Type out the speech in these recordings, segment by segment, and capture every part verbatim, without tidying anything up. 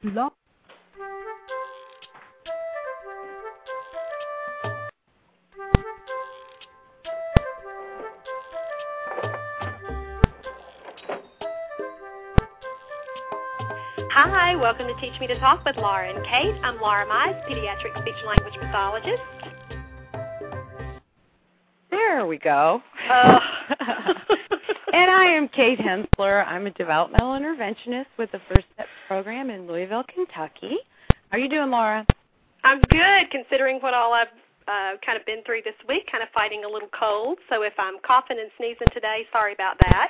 Blog. Hi, welcome to Teach Me to Talk with Laura and Kate. I'm Laura Mize, pediatric speech-language pathologist. There we go. Uh. And I am Kate Hensler. I'm a developmental interventionist with the First Steps program in Louisville, Kentucky. How are you doing, Laura? I'm good, considering what all I've uh, kind of been through this week, kind of fighting a little cold. So if I'm coughing and sneezing today, sorry about that.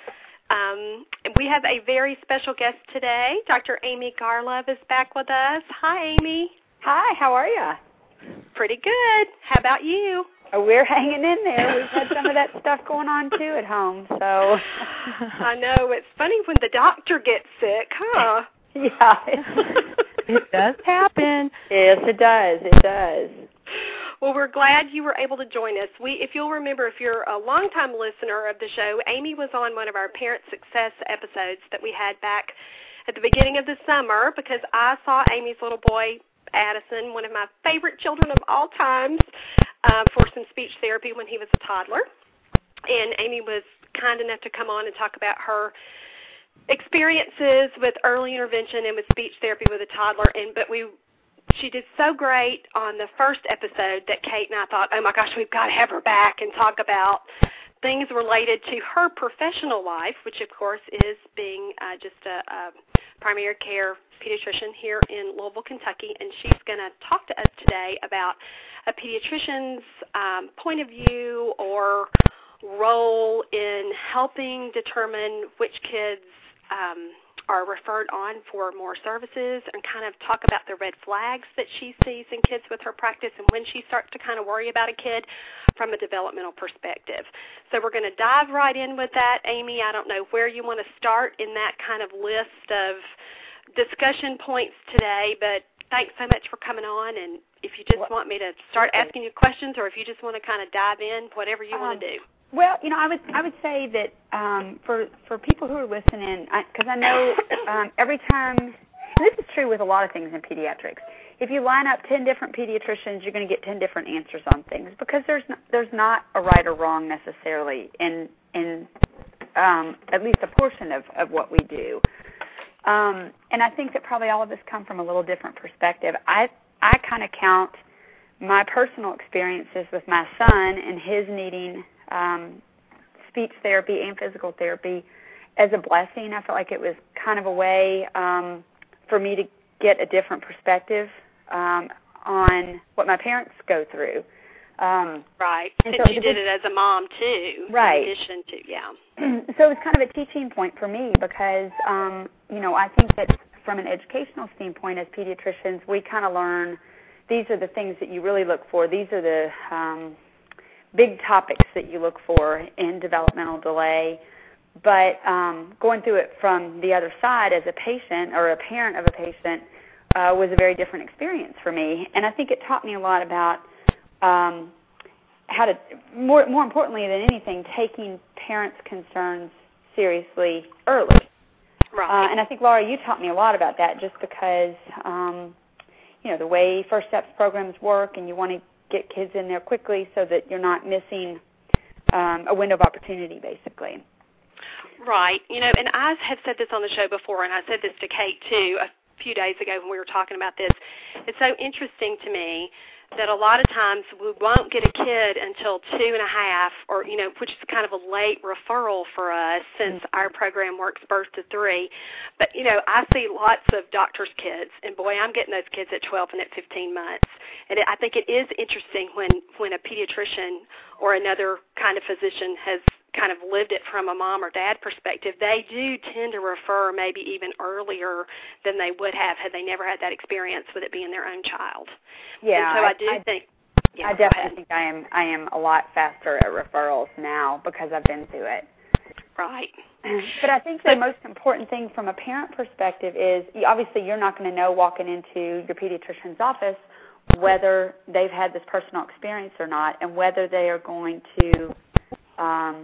Um, we have a very special guest today. Doctor Amy Garlove is back with us. Hi, Amy. Hi, how are you? Pretty good. How about you? Oh, we're hanging in there. We've had some of that stuff going on, too, at home. So I know. It's funny when the doctor gets sick, huh? Yeah. It does happen. Yes, it does. It does. Well, we're glad you were able to join us. We, if you'll remember, if you're a longtime listener of the show, Amy was on one of our Parent Success episodes that we had back at the beginning of the summer because I saw Amy's little boy, Addison, one of my favorite children of all times, uh, for some speech therapy when he was a toddler. And Amy was kind enough to come on and talk about her experiences with early intervention and with speech therapy with a toddler. And but we She did so great on the first episode that Kate and I thought, oh, my gosh, we've got to have her back and talk about things related to her professional life, which, of course, is being uh, just a, a primary care pediatrician here in Louisville, Kentucky. And she's going to talk to us today about a pediatrician's um, point of view or role in helping determine which kids um, are referred on for more services and kind of talk about the red flags that she sees in kids with her practice and when she starts to kind of worry about a kid from a developmental perspective. So we're going to dive right in with that. Amy, I don't know where you want to start in that kind of list of discussion points today, but thanks so much for coming on. And if you just want me to start asking you questions or if you just want to kind of dive in, whatever you um, want to do. Well, you know, I would I would say that um, for for people who are listening, because I, I know um, every time, and this is true with a lot of things in pediatrics. If you line up ten different pediatricians, you're going to get ten different answers on things because there's not, there's not a right or wrong necessarily in in um, at least a portion of, of what we do. Um, and I think that probably all of us come from a little different perspective. I I kind of count my personal experiences with my son and his needing Um, speech therapy and physical therapy as a blessing. I felt like it was kind of a way um, for me to get a different perspective um, on what my parents go through. Um, right. And, and so you did it as a mom, too. Right. In addition to, yeah. So it was kind of a teaching point for me because, um, you know, I think that from an educational standpoint as pediatricians, we kind of learn these are the things that you really look for. These are the um, big topics that you look for in developmental delay, but um, going through it from the other side as a patient or a parent of a patient uh, was a very different experience for me, and I think it taught me a lot about um, how to, more, more importantly than anything, taking parents' concerns seriously early. Right. Uh, and I think, Laura, you taught me a lot about that just because, um, you know, the way First Steps programs work and you want to get kids in there quickly so that you're not missing um, a window of opportunity, basically. Right. You know, and I have said this on the show before, and I said this to Kate, too, a few days ago when we were talking about this. It's so interesting to me that a lot of times we won't get a kid until two and a half, or, you know, which is kind of a late referral for us since mm-hmm. our program works birth to three. But, you know, I see lots of doctors' kids, and, boy, I'm getting those kids at twelve and at fifteen months. And it, I think it is interesting when, when a pediatrician or another kind of physician has kind of lived it from a mom or dad perspective, they do tend to refer maybe even earlier than they would have had they never had that experience with it being their own child. Yeah, and so I, I do I, think. Yeah, I definitely think I am. I am a lot faster at referrals now because I've been through it. Right. But I think the most important thing from a parent perspective is obviously you're not going to know walking into your pediatrician's office whether they've had this personal experience or not, and whether they are going to um,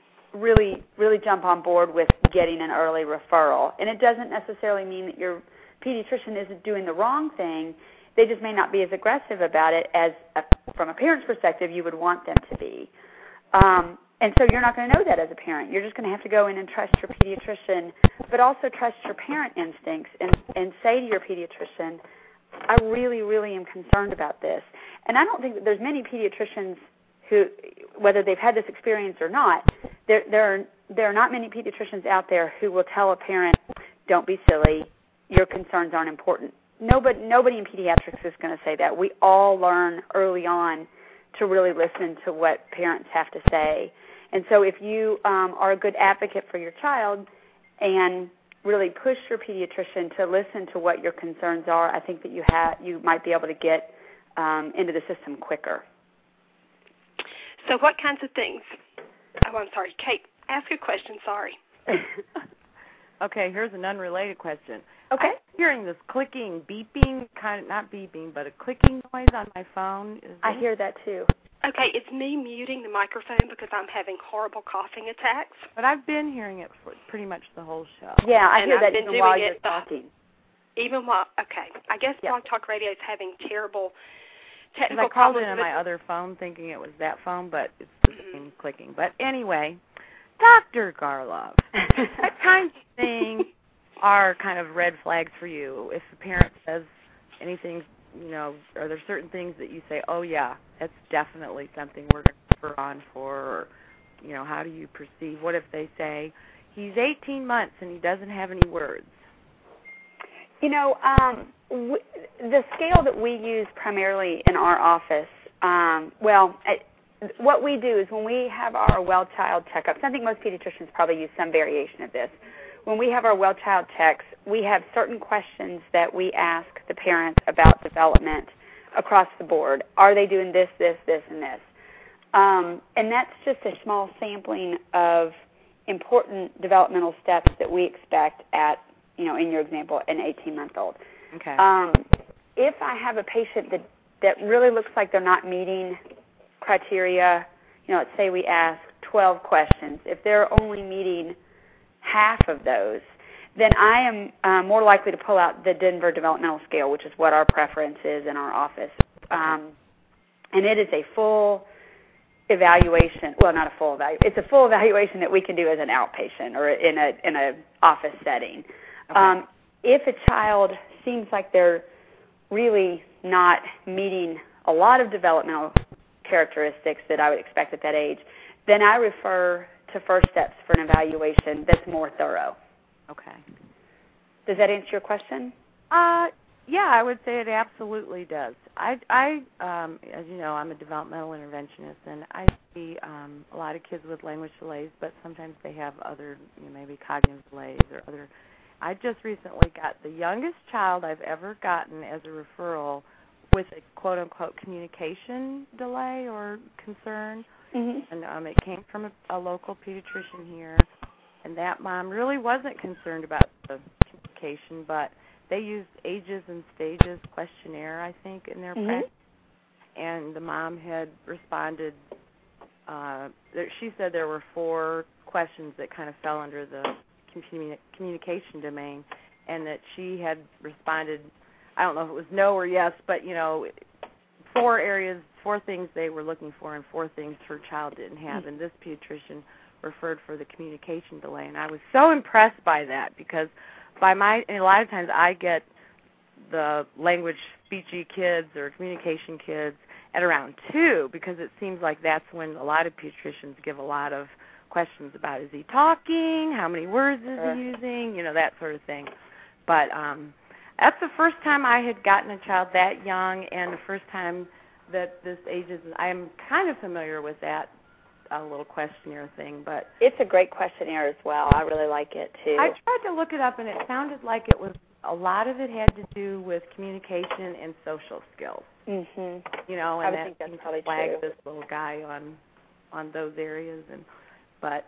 really, really jump on board with getting an early referral. And it doesn't necessarily mean that you're pediatrician isn't doing the wrong thing. They just may not be as aggressive about it as, a, from a parent's perspective, you would want them to be. Um, and so you're not going to know that as a parent. You're just going to have to go in and trust your pediatrician, but also trust your parent instincts and, and say to your pediatrician, I really, really am concerned about this. And I don't think that there's many pediatricians who, whether they've had this experience or not, there, there, are, there are not many pediatricians out there who will tell a parent, don't be silly, your concerns aren't important. Nobody, nobody in pediatrics is going to say that. We all learn early on to really listen to what parents have to say. And so if you um, are a good advocate for your child and really push your pediatrician to listen to what your concerns are, I think that you have you might be able to get um, into the system quicker. So what kinds of things? Oh, I'm sorry. Kate, ask a question. Sorry. Okay, here's an unrelated question. Okay. I'm hearing this clicking, beeping, kind of, not beeping, but a clicking noise on my phone. Is I it? hear that too. Okay, it's me muting the microphone because I'm having horrible coughing attacks. But I've been hearing it for pretty much the whole show. Yeah, I And hear I've that been even doing while it, you're uh, talking. Even while, okay, I guess Yeah. Blog Talk Radio is having terrible Because technical I called problems. in on with my it. other phone thinking it was that phone, but it's the Mhm. same clicking. But anyway, Doctor Garlov, what kinds of things are kind of red flags for you? If the parent says anything, you know, are there certain things that you say, oh, yeah, that's definitely something we're going to refer on for, or, you know, how do you perceive? What if they say, he's eighteen months and he doesn't have any words? You know, um, w- the scale that we use primarily in our office, um, well, I, what we do is when we have our well-child checkups, I think most pediatricians probably use some variation of this. When we have our well-child checks, we have certain questions that we ask the parents about development across the board. Are they doing this, this, this, and this? Um, and that's just a small sampling of important developmental steps that we expect at, you know, in your example, an eighteen-month-old. Okay. Um, if I have a patient that, that really looks like they're not meeting criteria, you know, let's say we ask twelve questions. If they're only meeting half of those, then I am uh, more likely to pull out the Denver Developmental Scale, which is what our preference is in our office. Um, and it is a full evaluation. Well, not a full evaluation. It's a full evaluation that we can do as an outpatient or in a in a office setting. Okay. Um, if a child seems like they're really not meeting a lot of developmental characteristics that I would expect at that age, then I refer to First Steps for an evaluation that's more thorough. Okay. Does that answer your question? Uh, yeah, I would say it absolutely does. I, I, um, as you know, I'm a developmental interventionist, and I see um, a lot of kids with language delays, but sometimes they have other, you know, maybe cognitive delays or other. I just recently got the youngest child I've ever gotten as a referral with a quote-unquote communication delay or concern, Mm-hmm. and um, it came from a, a local pediatrician here, and that mom really wasn't concerned about the communication, but they used ages and stages questionnaire, I think, in their Mm-hmm. practice, and the mom had responded. Uh, there, she said there were four questions that kind of fell under the communi- communication domain, and that she had responded, I don't know if it was no or yes, but, you know, four areas, four things they were looking for and four things her child didn't have, and this pediatrician referred for the communication delay, and I was so impressed by that because by my, and a lot of times I get the language speechy kids or communication kids at around two because it seems like that's when a lot of pediatricians give a lot of questions about, is he talking, how many words is Sure. he using, you know, that sort of thing. But um, that's the first time I had gotten a child that young, and the first time that this age is, I'm kind of familiar with that uh, little questionnaire thing, but It's a great questionnaire as well. I really like it, too. I tried to look it up, and it sounded like it was, a lot of it had to do with communication and social skills. Mm-hmm. You know, I and would that think that's seemed to probably flag true. this little guy on on those areas, and but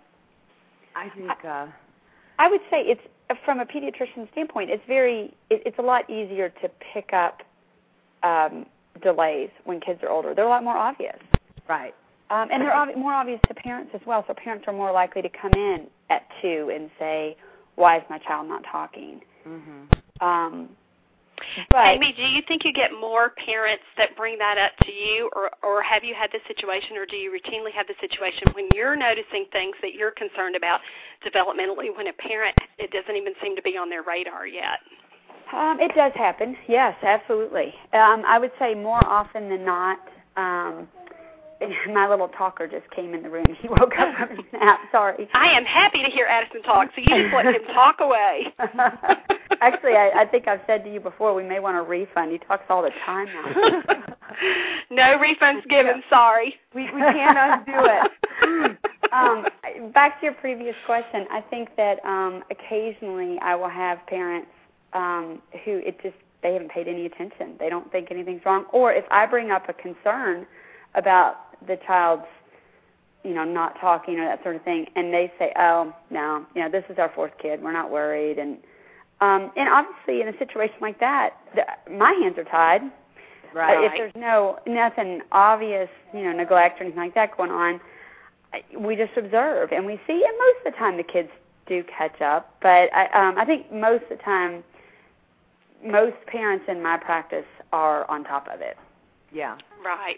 I think uh, I would say it's, from a pediatrician standpoint, it's very, it, it's a lot easier to pick up um, delays when kids are older. They're a lot more obvious. right. Um, and they're ob- more obvious to parents as well, so parents are more likely to come in at two and say, why is my child not talking? Mm-hmm. Um, But, Amy, do you think you get more parents that bring that up to you, or, or have you had this situation, or do you routinely have the situation when you're noticing things that you're concerned about developmentally when a parent, it doesn't even seem to be on their radar yet? Um, it does happen, yes, absolutely. Um, I would say more often than not, um, my little talker just came in the room. He woke up from his nap, sorry. I am happy to hear Addison talk, so you just let him talk away. Actually, I, I think I've said to you before, we may want a refund. He talks all the time now. No refunds given, sorry. We, we can't undo it. um, back to your previous question, I think that um, occasionally I will have parents Um, who it just, they haven't paid any attention. They don't think anything's wrong. Or if I bring up a concern about the child's, you know, not talking or that sort of thing, and they say, oh, no, you know, this is our fourth kid. We're not worried. And um, and obviously in a situation like that, the, my hands are tied. Right. But if there's no, nothing obvious, you know, neglect or anything like that going on, we just observe and we see. And most of the time the kids do catch up. But I, um, I think most of the time, most parents in my practice are on top of it. Yeah. Right.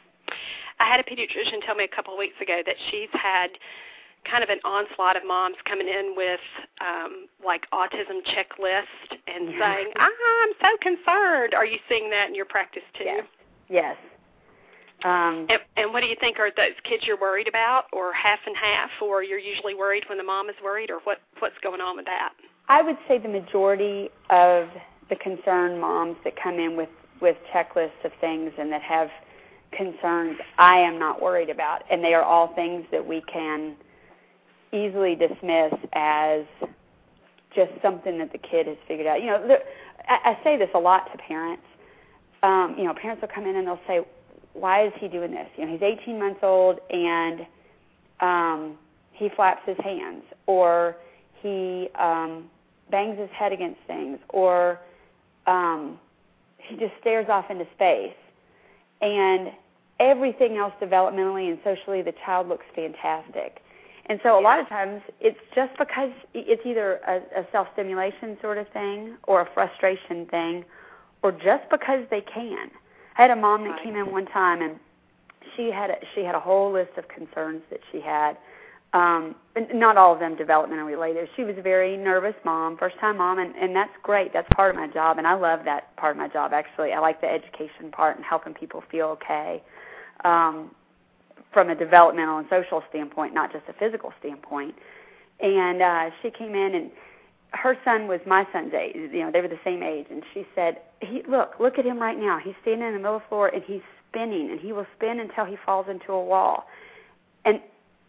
I had a pediatrician tell me a couple of weeks ago that she's had kind of an onslaught of moms coming in with um, like autism checklist and yeah. saying, ah, I'm so concerned. Are you seeing that in your practice too? Yes. Yes. Um, and, and what do you think, are those kids you're worried about, or half and half, or you're usually worried when the mom is worried, or what, what's going on with that? I would say the majority of the concerned moms that come in with, with checklists of things and that have concerns, I am not worried about. And they are all things that we can easily dismiss as just something that the kid has figured out. You know, the, I, I say this a lot to parents. Um, you know, parents will come in and they'll say, why is he doing this? You know, he's eighteen months old and um, he flaps his hands, or he um, bangs his head against things, or um, he just stares off into space. And everything else developmentally and socially, the child looks fantastic. And so a lot of times it's just because it's either a, a self-stimulation sort of thing or a frustration thing, or just because they can. I had a mom that came in one time, and she had a, she had a whole list of concerns that she had. Um, not all of them developmentally related. She was a very nervous mom, first-time mom, and, and that's great. That's part of my job, and I love that part of my job, actually. I like the education part and helping people feel okay um, from a developmental and social standpoint, not just a physical standpoint. And uh, she came in, and her son was my son's age. You know, they were the same age, and she said, he, look, look at him right now. He's standing in the middle of the floor, and he's spinning, and he will spin until he falls into a wall. And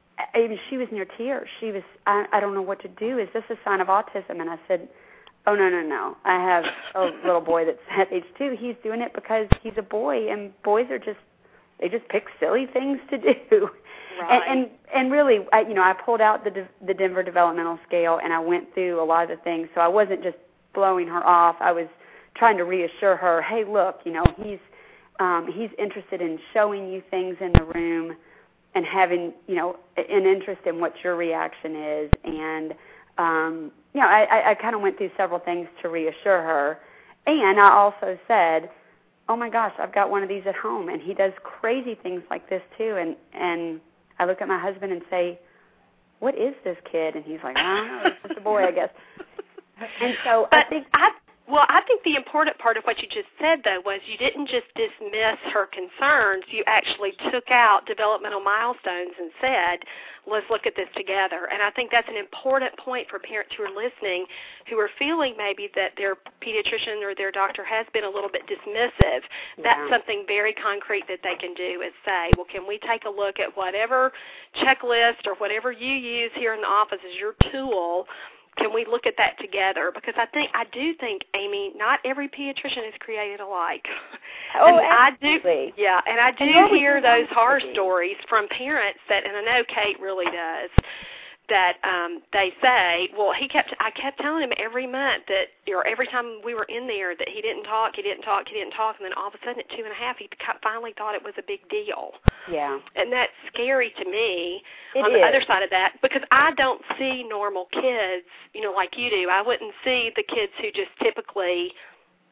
I mean, she was near tears. She was, I, I don't know what to do. Is this a sign of autism? And I said, oh, no, no, no. I have a little boy that's at age two. He's doing it because he's a boy, and boys are just, they just pick silly things to do. Right. And, and and really, I, you know, I pulled out the the Denver Developmental Scale, and I went through a lot of the things. So I wasn't just blowing her off. I was trying to reassure her, hey, look, you know, he's um, he's interested in showing you things in the room and having, you know, an interest in what your reaction is. And, um, you know, I, I kind of went through several things to reassure her. And I also said, oh, my gosh, I've got one of these at home, and he does crazy things like this too. And, and I look at my husband and say, what is this kid? And he's like, I don't know, it's just a boy, I guess. And so but I think... I, well, I think the important part of what you just said, though, was you didn't just dismiss her concerns. You actually took out developmental milestones and said, let's look at this together. And I think that's an important point for parents who are listening, who are feeling maybe that their pediatrician or their doctor has been a little bit dismissive. Yeah. That's something very concrete that they can do, is say, well, can we take a look at whatever checklist or whatever you use here in the office as your tool? Can we look at that together? Because I think I do think, Amy, not every pediatrician is created alike. Oh, and absolutely. I do, yeah, and I do and hear those horror stories from parents that, and I know Kate really does, that um, they say, well, he kept, I kept telling him every month that, or every time we were in there, that he didn't talk, he didn't talk, he didn't talk, and then all of a sudden at two and a half, he finally thought it was a big deal. Yeah. And that's scary to me it on the is. other side of that, because I don't see normal kids, you know, like you do. I wouldn't see the kids who just typically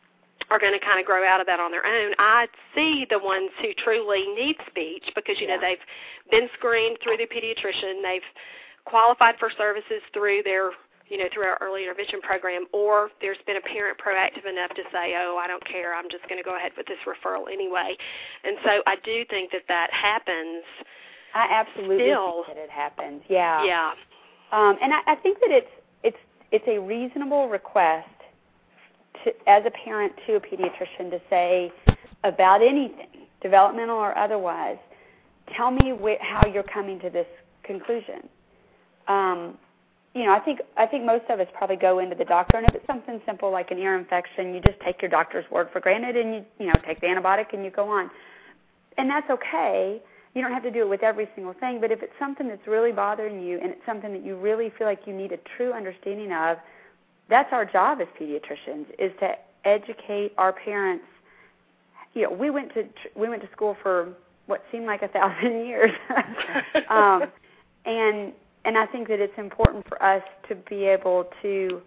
are going to kind of grow out of that on their own. I see the ones who truly need speech because, you yeah. know, they've been screened through the pediatrician, they've qualified for services through their, you know, through our early intervention program, or there's been a parent proactive enough to say, oh, I don't care, I'm just going to go ahead with this referral anyway. And so I do think that that happens. I absolutely still. think that it happens, yeah. Yeah. Um, and I, I think that it's it's it's a reasonable request to, as a parent to a pediatrician to say about anything, developmental or otherwise, tell me wh- how you're coming to this conclusion. Um, you know, I think I think most of us probably go into the doctor, and if it's something simple like an ear infection, you just take your doctor's word for granted, and you you know take the antibiotic and you go on, and that's okay. You don't have to do it with every single thing, but if it's something that's really bothering you and it's something that you really feel like you need a true understanding of, that's our job as pediatricians, is to educate our parents. You know, we went to we went to school for what seemed like a thousand years, um, and and I think that it's important for us to be able to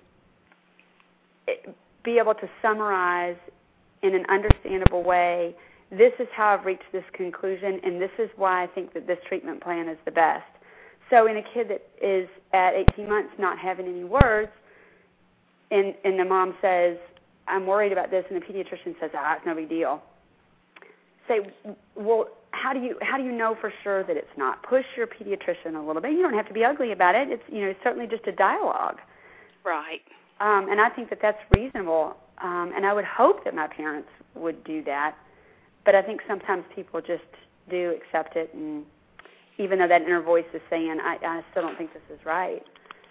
be able to summarize in an understandable way. This is how I've reached this conclusion, and this is why I think that this treatment plan is the best. So in a kid that is at eighteen months not having any words, and, and the mom says, I'm worried about this, and the pediatrician says, ah, it's no big deal. Say, well, how do you how do you know for sure that it's not? Push your pediatrician a little bit. You don't have to be ugly about it. It's you know certainly just a dialogue. Right. Um, and I think that that's reasonable, um, and I would hope that my parents would do that. But I think sometimes people just do accept it, and even though that inner voice is saying, I, I still don't think this is right.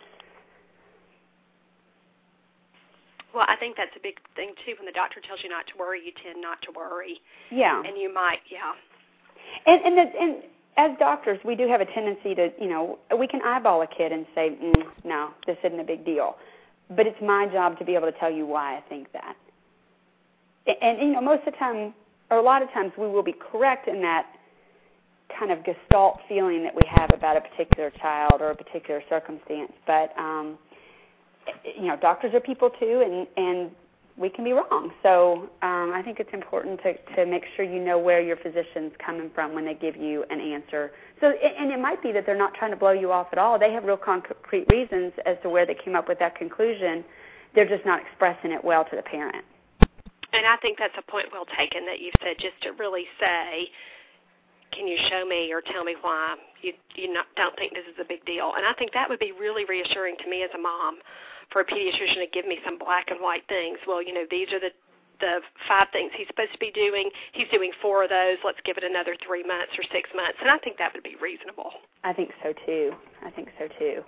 Well, I think that's a big thing, too. When the doctor tells you not to worry, you tend not to worry. Yeah. And you might, yeah. And and, the, and as doctors, we do have a tendency to, you know, we can eyeball a kid and say, mm, no, this isn't a big deal. But it's my job to be able to tell you why I think that. And, and you know, most of the time, or a lot of times we will be correct in that kind of gestalt feeling that we have about a particular child or a particular circumstance. But, um, you know, doctors are people too, and, and we can be wrong. So um, I think it's important to, to make sure you know where your physician's coming from when they give you an answer. So, and it might be that they're not trying to blow you off at all. They have real concrete reasons as to where they came up with that conclusion. They're just not expressing it well to the parent. And I think that's a point well taken that you've said, just to really say, can you show me or tell me why you you not, don't think this is a big deal? And I think that would be really reassuring to me as a mom for a pediatrician to give me some black and white things. Well, you know, these are the, the five things he's supposed to be doing. He's doing four of those. Let's give it another three months or six months. And I think that would be reasonable. I think so, too. I think so, too.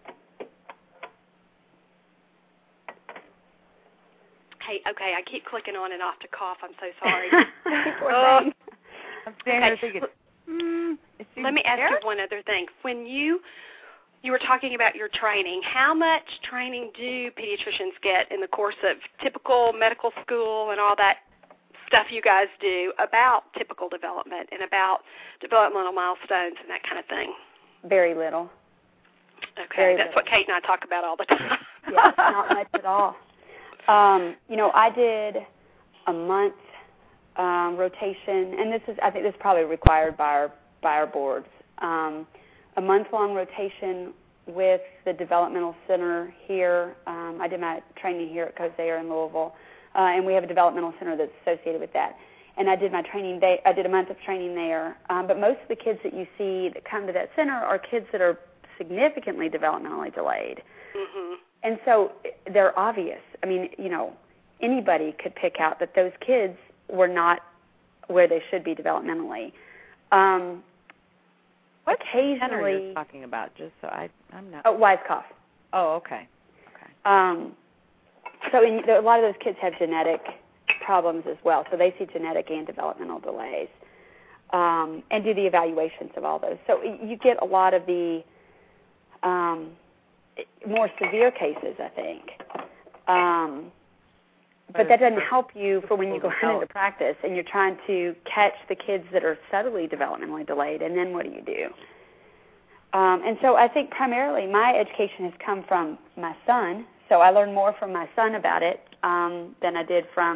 Hey, okay, I keep clicking on and off to cough. I'm so sorry. oh. I'm standing there Okay. thinking, mm, Let me ask you one other thing. When you you were talking about your training, how much training do pediatricians get in the course of typical medical school and all that stuff you guys do about typical development and about developmental milestones and that kind of thing? Very little. Okay, Very that's little. what Kate and I talk about all the time. Yeah, not much at all. Um, you know, I did a month um, rotation, and this is I think this is probably required by our by our boards. Um, a month-long rotation with the developmental center here. Um, I did my training here at Kosare in Louisville, uh, and we have a developmental center that's associated with that. And I did my training. They, I did a month of training there. Um, but most of the kids that you see that come to that center are kids that are significantly developmentally delayed. Mm-hmm. And so they're obvious. I mean, you know, anybody could pick out that those kids were not where they should be developmentally. Um, what occasionally, center are you talking about? Just so I, I'm not. Oh, Weisskopf. Oh, okay. Okay. Um, so in, a lot of those kids have genetic problems as well. So they see genetic and developmental delays, um, and do the evaluations of all those. So you get a lot of the um, more severe cases, I think. Um, but that doesn't help you for when you go into practice and you're trying to catch the kids that are subtly developmentally delayed, and then what do you do? Um, and so I think primarily my education has come from my son, so I learned more from my son about it um, than I did from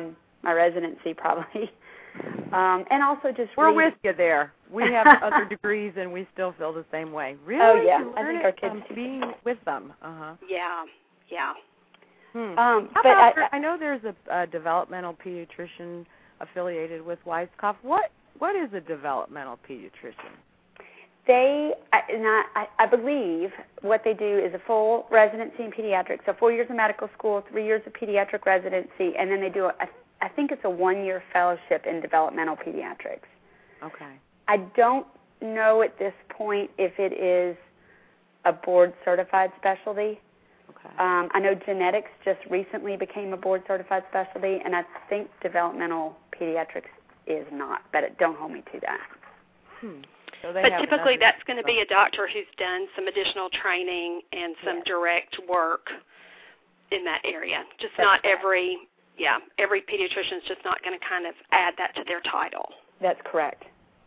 my residency probably. Um, and also just We're read. with you there. We have other degrees, and we still feel the same way. Really? Oh, yeah. You I learn think it our kids from being with them. Uh-huh. Yeah, yeah. Hmm. Um, How but about, I, I know there's a, a developmental pediatrician affiliated with Weisskopf. What What is a developmental pediatrician? They, I, and I, I I believe what they do is a full residency in pediatrics, so four years of medical school, three years of pediatric residency, and then they do, a, I think it's a one-year fellowship in developmental pediatrics. Okay. I don't know at this point if it is a board-certified specialty. Okay. Um, I know genetics just recently became a board-certified specialty, and I think developmental pediatrics is not, but don't hold me to that. Hmm. So they but have typically nothing- that's going to be a doctor who's done some additional training and some Yes. direct work in that area. Just That's not correct. every, yeah, every pediatrician's just not going to kind of add that to their title. That's correct.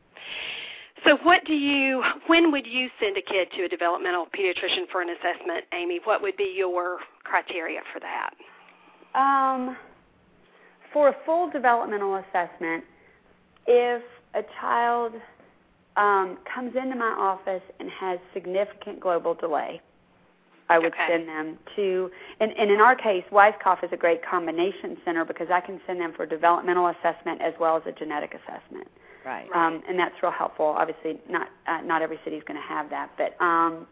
So what do you, when would you send a kid to a developmental pediatrician for an assessment, Amy? What would be your criteria for that? Um, for a full developmental assessment, if a child um, comes into my office and has significant global delay, I would Okay. send them to, and, and in our case, Weisskopf is a great combination center because I can send them for developmental assessment as well as a genetic assessment. Right. Um, and that's real helpful. Obviously, not uh, not every city is going to have that, but um,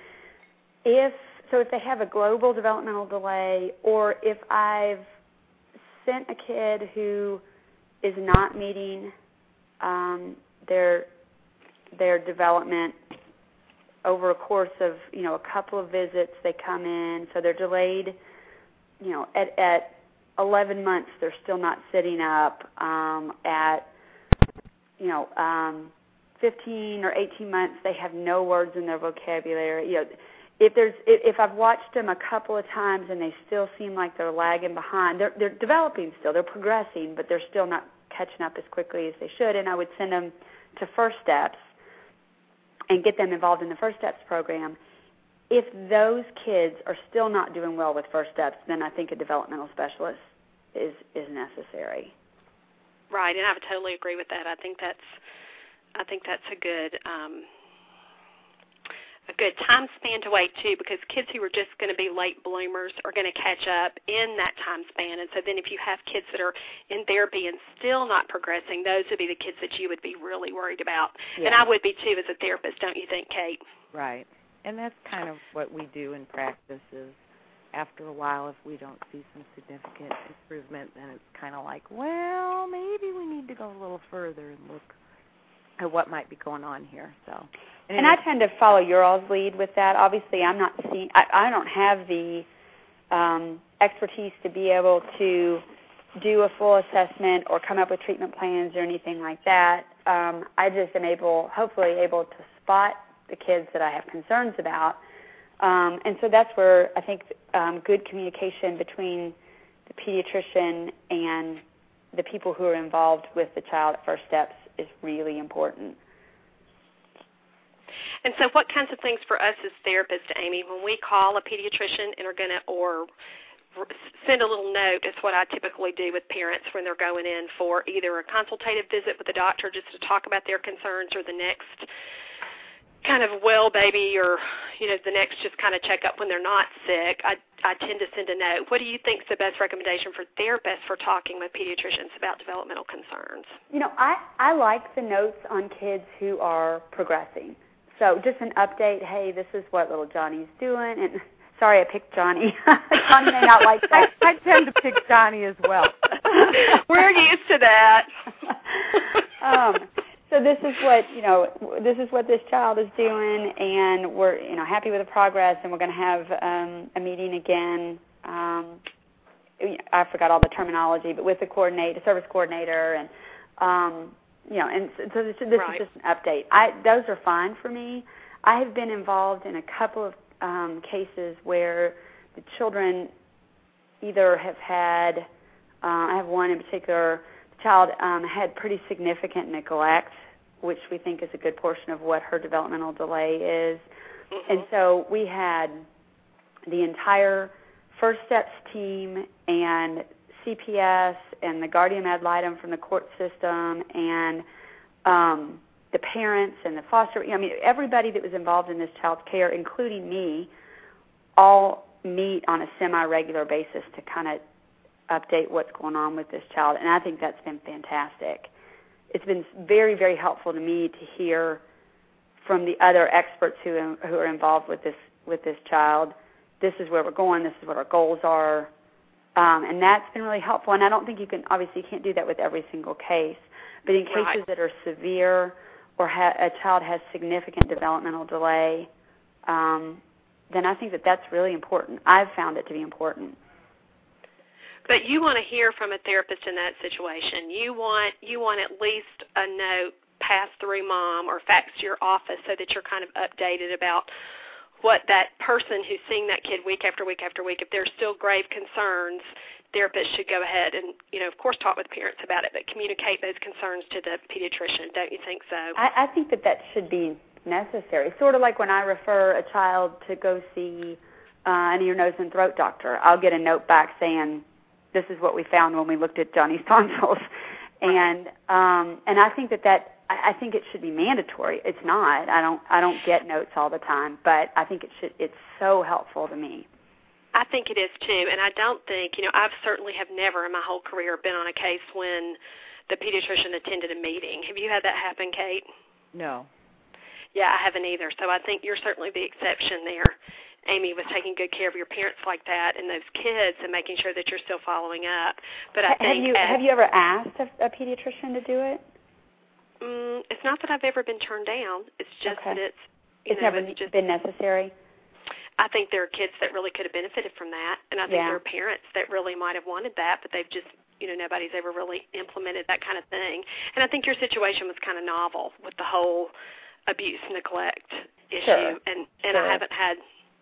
if so, if they have a global developmental delay, or if I've sent a kid who is not meeting um, their their development over a course of you know a couple of visits, they come in, so they're delayed. You know, at at eleven months, they're still not sitting up. Um, at you know, um, fifteen or eighteen months, they have no words in their vocabulary. You know, if there's, if, if I've watched them a couple of times and they still seem like they're lagging behind, they're they're developing still, they're progressing, but they're still not catching up as quickly as they should. And I would send them to First Steps and get them involved in the First Steps program. If those kids are still not doing well with First Steps, then I think a developmental specialist is is necessary. Right, and I would totally agree with that. I think that's, I think that's a good, um, a good time span to wait too, because kids who are just going to be late bloomers are going to catch up in that time span. And so then, if you have kids that are in therapy and still not progressing, those would be the kids that you would be really worried about. Yeah. And I would be too as a therapist, don't you think, Kate? Right. And that's kind of what we do in practice is after a while, if we don't see some significant improvement, then it's kind of like, well, maybe we need to go a little further and look at what might be going on here. So, And, and I tend to follow your all's lead with that. Obviously, I'm not seeing, I, I don't have the um, expertise to be able to do a full assessment or come up with treatment plans or anything like that. Um, I just am able, hopefully, able to spot the kids that I have concerns about. Um, and so that's where I think um, good communication between the pediatrician and the people who are involved with the child at First Steps is really important. And so what kinds of things for us as therapists, Amy, when we call a pediatrician and are going to, or send a little note, it's what I typically do with parents when they're going in for either a consultative visit with the doctor just to talk about their concerns, or the next kind of well baby, or you know the next just kind of check up when they're not sick, I, I tend to send a note. What do you think is the best recommendation for therapists for talking with pediatricians about developmental concerns? You know, I, I like the notes on kids who are progressing. So just an update, hey, this is what little Johnny's doing. And sorry I picked Johnny. Johnny may not like that. I, I tend to pick Johnny as well. We're used to that. um, so this is what, you know, this is what this child is doing, and we're, you know, happy with the progress, and we're going to have um, a meeting again. Um, I forgot all the terminology, but with the coordinator, service coordinator, and um, you know, and so this, this right. is just an update. I, those are fine for me. I have been involved in a couple of um, cases where the children either have had, uh, I have one in particular, the child um, had pretty significant neglect, which we think is a good portion of what her developmental delay is. Mm-hmm. And so we had the entire First Steps team and C P S and the guardian ad litem from the court system and um, the parents and the foster, I mean, everybody that was involved in this child's care, including me, all meet on a semi-regular basis to kind of update what's going on with this child, and I think that's been fantastic. It's been very, very helpful to me to hear from the other experts who who are involved with this with this child. This is where we're going. This is what our goals are, um, and that's been really helpful. And I don't think you can obviously you can't do that with every single case, but in cases right. that are severe or ha- a child has significant developmental delay, um, then I think that that's really important. I've found it to be important. But you want to hear from a therapist in that situation. You want you want at least a note passed through mom or faxed to your office so that you're kind of updated about what that person who's seeing that kid week after week after week, if there's still grave concerns, therapists should go ahead and, you know, of course talk with parents about it, but communicate those concerns to the pediatrician. Don't you think so? I, I think that that should be necessary. Sort of like when I refer a child to go see uh, an ear, nose, and throat doctor, I'll get a note back saying, this is what we found when we looked at Johnny's tonsils. And um, and I think that, that I think it should be mandatory. It's not. I don't I don't get notes all the time, but I think it should. It's so helpful to me. I think it is too, and I don't think, you know, I've certainly have never in my whole career been on a case when the pediatrician attended a meeting. Have you had that happen, Kate? No. Yeah, I haven't either, so I think you're certainly the exception there. Amy was taking good care of your parents like that and those kids and making sure that you're still following up. But I have think you as, have you ever asked a, a pediatrician to do it? Um, it's not that I've ever been turned down. It's just okay. that it's you it's know, never it's just, been necessary. I think there are kids that really could have benefited from that, and I think yeah. there are parents that really might have wanted that, but they've just you know nobody's ever really implemented that kind of thing. And I think your situation was kind of novel with the whole abuse neglect issue, sure. and and sure. I haven't had.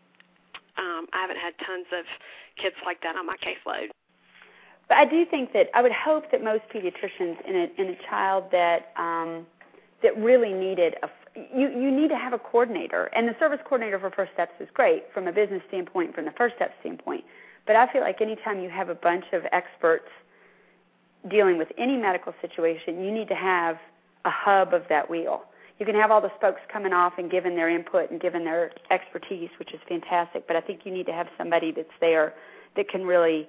Um, I haven't had tons of kids like that on my caseload. But I do think that I would hope that most pediatricians in a in a child that um, that really needed a you you need to have a coordinator, and the service coordinator for First Steps is great from a business standpoint, from the First Steps standpoint. But I feel like anytime you have a bunch of experts dealing with any medical situation, you need to have a hub of that wheel. You can have all the spokes coming off and giving their input and giving their expertise, which is fantastic, but I think you need to have somebody that's there that can really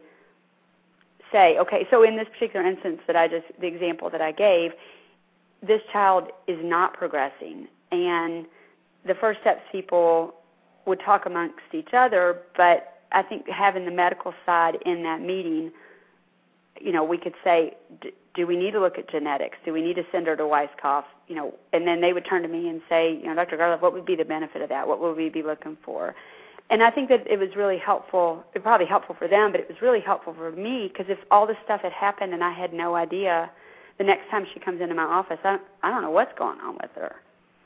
say, okay, so in this particular instance that I just, the example that I gave, this child is not progressing, and the First Steps people would talk amongst each other, but I think having the medical side in that meeting, you know, we could say, do we need to look at genetics? Do we need to send her to Weisskopf? You know, and then they would turn to me and say, you know, Doctor Garliff, what would be the benefit of that? What would we be looking for? And I think that it was really helpful. It was probably helpful for them, but it was really helpful for me because if all this stuff had happened and I had no idea, the next time she comes into my office, I don't, I don't know what's going on with her.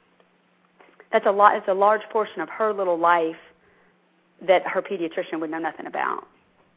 That's a lot. It's a large portion of her little life that her pediatrician would know nothing about.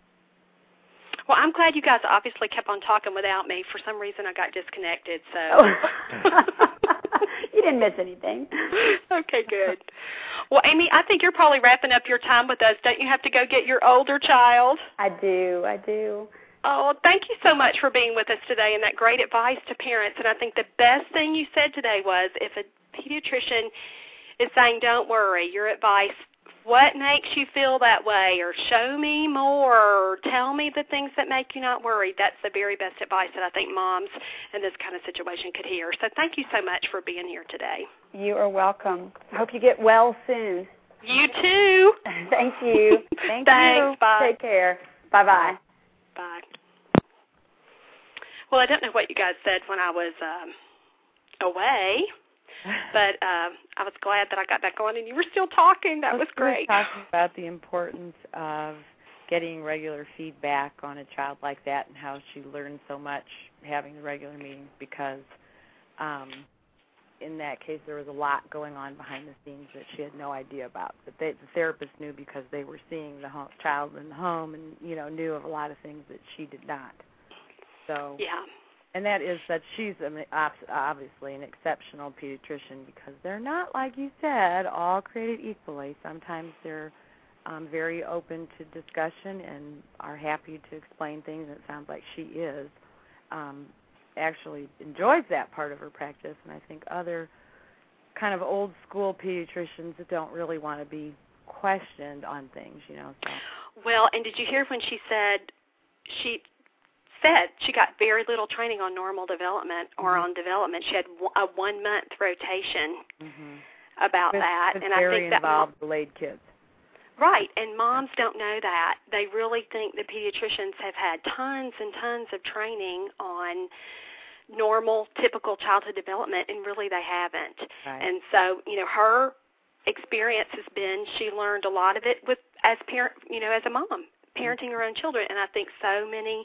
Well, I'm glad you guys obviously kept on talking without me. For some reason, I got disconnected. So oh. You didn't miss anything. Okay, good. Well, Amy, I think you're probably wrapping up your time with us. Don't you have to go get your older child? I do. I do. Oh, thank you so much for being with us today and that great advice to parents. And I think the best thing you said today was if a pediatrician is saying, don't worry, your advice, what makes you feel that way, or show me more, or tell me the things that make you not worry. That's the very best advice that I think moms in this kind of situation could hear. So thank you so much for being here today. You are welcome. I hope you get well soon. You too. Thank you. Thank Thanks. you. Bye. Take care. Bye-bye. Bye. Well, I don't know what you guys said when I was um, away. But uh, I was glad that I got back on and you were still talking. That was great. We were talking about the importance of getting regular feedback on a child like that and how she learned so much having the regular meetings because um, in that case there was a lot going on behind the scenes that she had no idea about. But they, the therapist knew because they were seeing the home, child in the home and, you know, knew of a lot of things that she did not. So. Yeah. And that is that she's obviously an exceptional pediatrician because they're not, like you said, all created equally. Sometimes they're um, very open to discussion and are happy to explain things, and it sounds like she is. um, actually enjoys that part of her practice, and I think other kind of old school pediatricians that don't really want to be questioned on things, you know. So. Well, and did you hear when she said she said she got very little training on normal development or mm-hmm. on development? She had a one month rotation mm-hmm. about with, that, with and very I think involved that delayed kids. Right, and moms don't know that. They really think the pediatricians have had tons and tons of training on normal, typical childhood development, and really they haven't. Right. And so, you know, her experience has been she learned a lot of it with as parent, you know, as a mom, parenting mm-hmm. her own children. And I think so many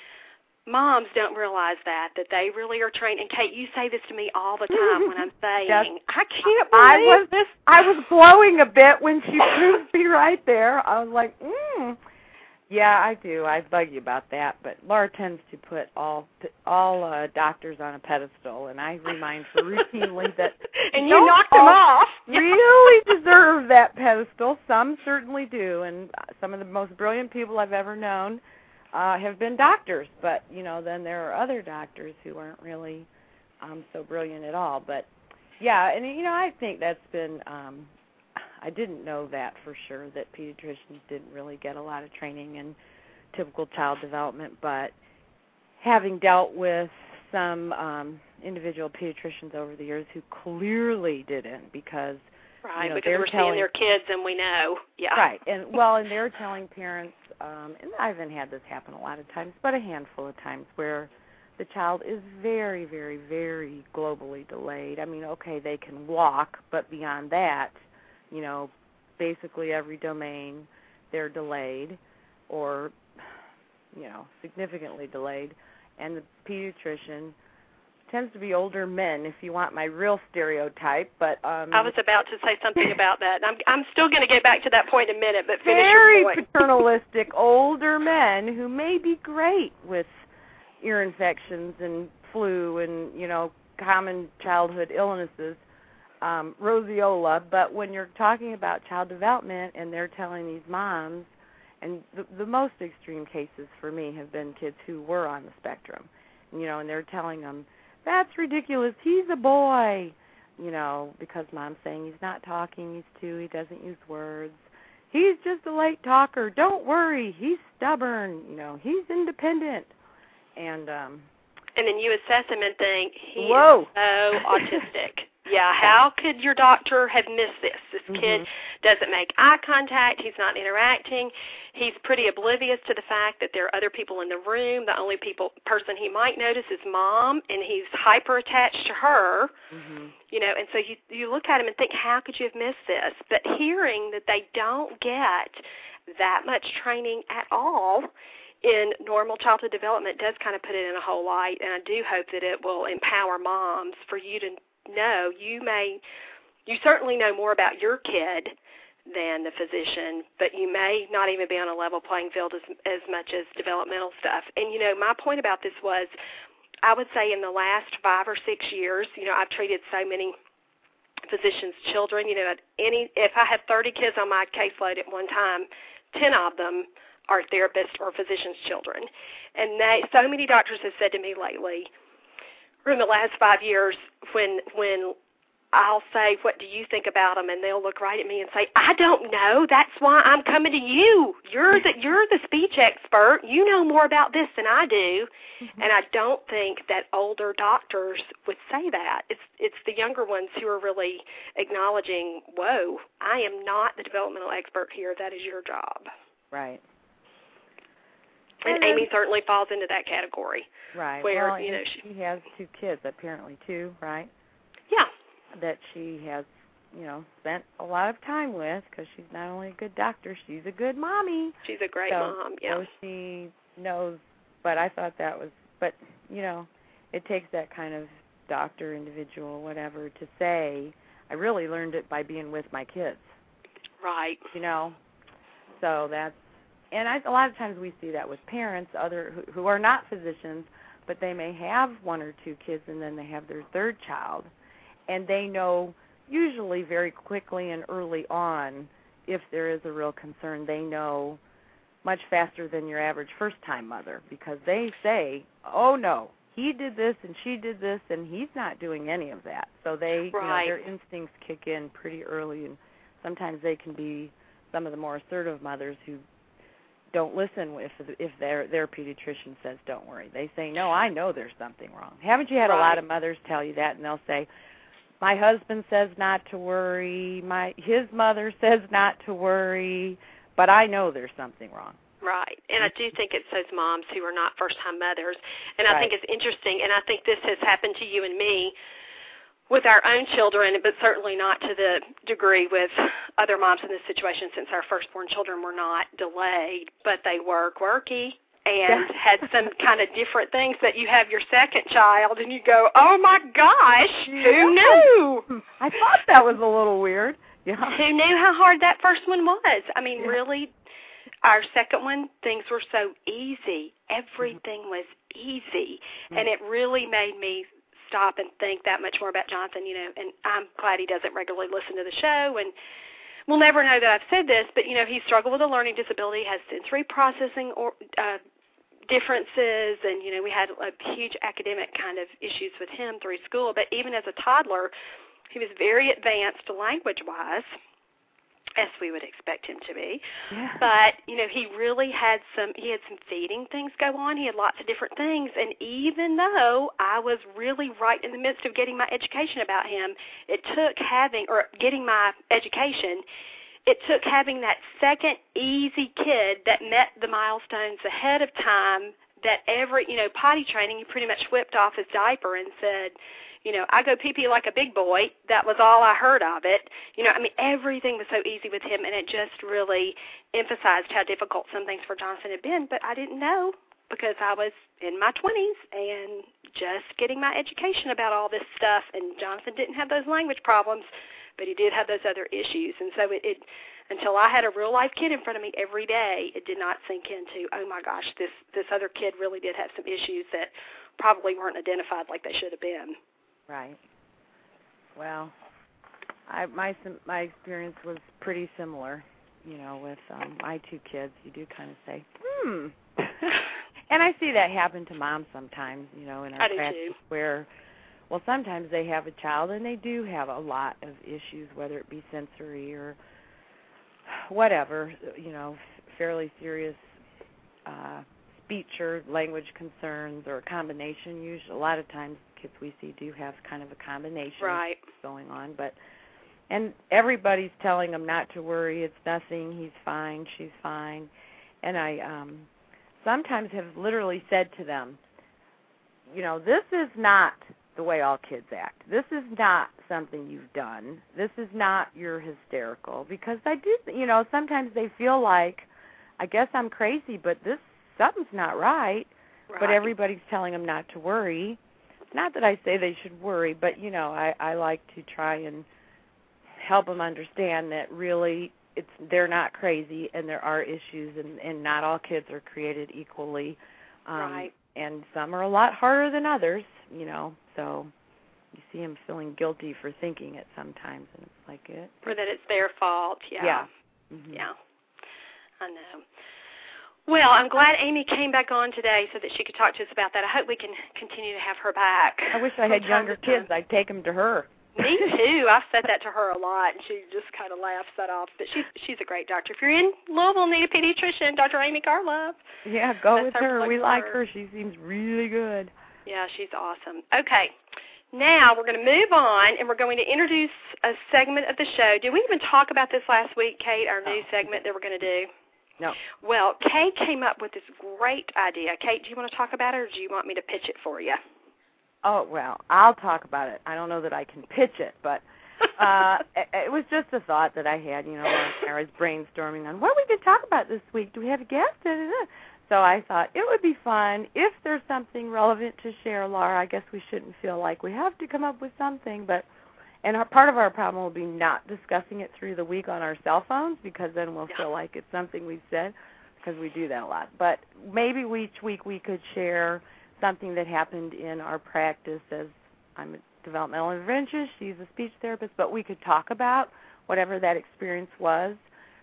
moms don't realize that, that they really are trained. And, Kate, you say this to me all the time when I'm saying, yes. I can't believe I was, this. I was glowing a bit when she proved me right there. I was like, mm. Yeah, I do. I bug you about that. But Laura tends to put all all uh, doctors on a pedestal, and I remind her routinely that and you knocked them off. Really deserve that pedestal. Some certainly do, and some of the most brilliant people I've ever known uh, have been doctors. But you know, then there are other doctors who aren't really um, so brilliant at all. But yeah, and you know, I think that's been. Um, I didn't know that for sure, that pediatricians didn't really get a lot of training in typical child development, but having dealt with some um, individual pediatricians over the years who clearly didn't because, right, you know, because we're telling, seeing their kids and we know. Yeah. Right, and well, and they're telling parents, um, and I haven't had this happen a lot of times, but a handful of times where the child is very, very, very globally delayed. I mean, okay, they can walk, but beyond that, you know, basically every domain, they're delayed or, you know, significantly delayed. And the pediatrician tends to be older men, if you want my real stereotype. But um, I was about to say something about that. I'm, I'm still going to get back to that point in a minute, but finish very your point. paternalistic older men who may be great with ear infections and flu and, you know, common childhood illnesses. Um, roseola, but when you're talking about child development and they're telling these moms, and the, the most extreme cases for me have been kids who were on the spectrum, you know, and they're telling them, that's ridiculous, he's a boy, you know, because mom's saying he's not talking, he's two, he doesn't use words, he's just a late talker, don't worry, he's stubborn, you know, he's independent, and um, and then you assess him and think, he whoa. is so autistic. Yeah, how could your doctor have missed this? This mm-hmm. kid doesn't make eye contact. He's not interacting. He's pretty oblivious to the fact that there are other people in the room. The only people person he might notice is mom, and he's hyper attached to her. Mm-hmm. You know, and so you you look at him and think, how could you have missed this? But hearing that they don't get that much training at all in normal childhood development does kind of put it in a whole light, and I do hope that it will empower moms for you to know you may, you certainly know more about your kid than the physician, but you may not even be on a level playing field as, as much as developmental stuff. And, you know, my point about this was, I would say in the last five or six years, you know, I've treated so many physicians' children. You know, any if I have thirty kids on my caseload at one time, ten of them are therapists or physicians' children. And they, so many doctors have said to me lately, or in the last five years, when when I'll say, what do you think about them? And they'll look right at me and say, I don't know. That's why I'm coming to you. You're the, you're the speech expert. You know more about this than I do. Mm-hmm. And I don't think that older doctors would say that. It's it's the younger ones who are really acknowledging, whoa, I am not the developmental expert here. That is your job. Right. And, and Amy certainly falls into that category. Right. Where, well, you know, she, she has two kids, apparently, too, right? Yeah. That she has, you know, spent a lot of time with, because she's not only a good doctor, she's a good mommy. She's a great so, mom, yeah. So she knows, but I thought that was, but, you know, it takes that kind of doctor, individual, whatever, to say, I really learned it by being with my kids. Right. You know, so that's, and I, a lot of times we see that with parents, other who, who are not physicians, but they may have one or two kids and then they have their third child, and they know usually very quickly and early on if there is a real concern. They know much faster than your average first-time mother because they say, oh, no, he did this and she did this, and he's not doing any of that. So they, right. you know, their instincts kick in pretty early, and sometimes they can be some of the more assertive mothers who don't listen if if their their pediatrician says don't worry. They say, no, I know there's something wrong. Haven't you had right. a lot of mothers tell you that, and they'll say, my husband says not to worry, my his mother says not to worry, but I know there's something wrong. Right, and I do think it's those moms who are not first-time mothers, and I right. think it's interesting, and I think this has happened to you and me with our own children, but certainly not to the degree with other moms in this situation since our firstborn children were not delayed, but they were quirky and yeah. had some kind of different things that you have your second child, and you go, oh, my gosh, who knew? I thought that was a little weird. Yeah. Who knew how hard that first one was? I mean, yeah. really, our second one, things were so easy. Everything was easy, mm-hmm. and it really made me stop and think that much more about Jonathan, you know, and I'm glad he doesn't regularly listen to the show, and we'll never know that I've said this, but, you know, he struggled with a learning disability, has sensory processing or uh, differences, and, you know, we had a huge academic kind of issues with him through school, but even as a toddler, he was very advanced language-wise, as we would expect him to be. Yeah. But, you know, he really had some, he had some feeding things go on. He had lots of different things. And even though I was really right in the midst of getting my education about him, it took having, or getting my education, it took having that second easy kid that met the milestones ahead of time, that every, you know, potty training, he pretty much whipped off his diaper and said, you know, I go pee-pee like a big boy. That was all I heard of it. You know, I mean, everything was so easy with him, and it just really emphasized how difficult some things for Jonathan had been. But I didn't know because I was in my twenties and just getting my education about all this stuff. And Jonathan didn't have those language problems, but he did have those other issues. And so it, it until I had a real-life kid in front of me every day, it did not sink into, oh, my gosh, this, this other kid really did have some issues that probably weren't identified like they should have been. Right. Well, I, my my experience was pretty similar, you know, with um, my two kids. You do kind of say, hmm. And I see that happen to moms sometimes, you know, in our I practice do too. where, well, sometimes they have a child and they do have a lot of issues, whether it be sensory or whatever, you know, fairly serious uh, speech or language concerns or a combination. Usually, a lot of times, kids we see do have kind of a combination right. going on, but and everybody's telling them not to worry. It's nothing. He's fine. She's fine. And I um, sometimes have literally said to them, you know, this is not the way all kids act. This is not something you've done. This is not you're hysterical, because I do, you know, sometimes they feel like, I guess I'm crazy, but this something's not right. right. But everybody's telling them not to worry. Not that I say they should worry, but, you know, I, I like to try and help them understand that really it's they're not crazy and there are issues, and, and not all kids are created equally. Um, right. And some are a lot harder than others, you know, so you see them feeling guilty for thinking it sometimes, and it's like it. Or that it's their fault, yeah. Yeah. Mm-hmm. Yeah, I know. Well, I'm glad Amy came back on today so that she could talk to us about that. I hope we can continue to have her back. I wish I had younger kids. I'd take them to her. Me too. I've said that to her a lot, and she just kind of laughs that off. But she's she's a great doctor. If you're in Louisville and need a pediatrician, Doctor Amy Karlove. Yeah, go That's with our her. plug We for like her. her. She seems really good. Yeah, she's awesome. Okay. Now we're going to move on, and we're going to introduce a segment of the show. Did we even talk about this last week, Kate, our new segment that we're going to do? No. Well, Kate came up with this great idea. Kate, do you want to talk about it, or do you want me to pitch it for you? Oh, well, I'll talk about it. I don't know that I can pitch it, but uh, it, it was just a thought that I had. You know, I was brainstorming on what we could talk about this week. Do we have a guest? So I thought it would be fun. If there's something relevant to share, Laura, I guess we shouldn't feel like we have to come up with something, but and our, part of our problem will be not discussing it through the week on our cell phones, because then we'll yeah. feel like it's something we've said, because we do that a lot. But maybe each week we could share something that happened in our practice. As I'm a developmental interventionist, she's a speech therapist, but we could talk about whatever that experience was.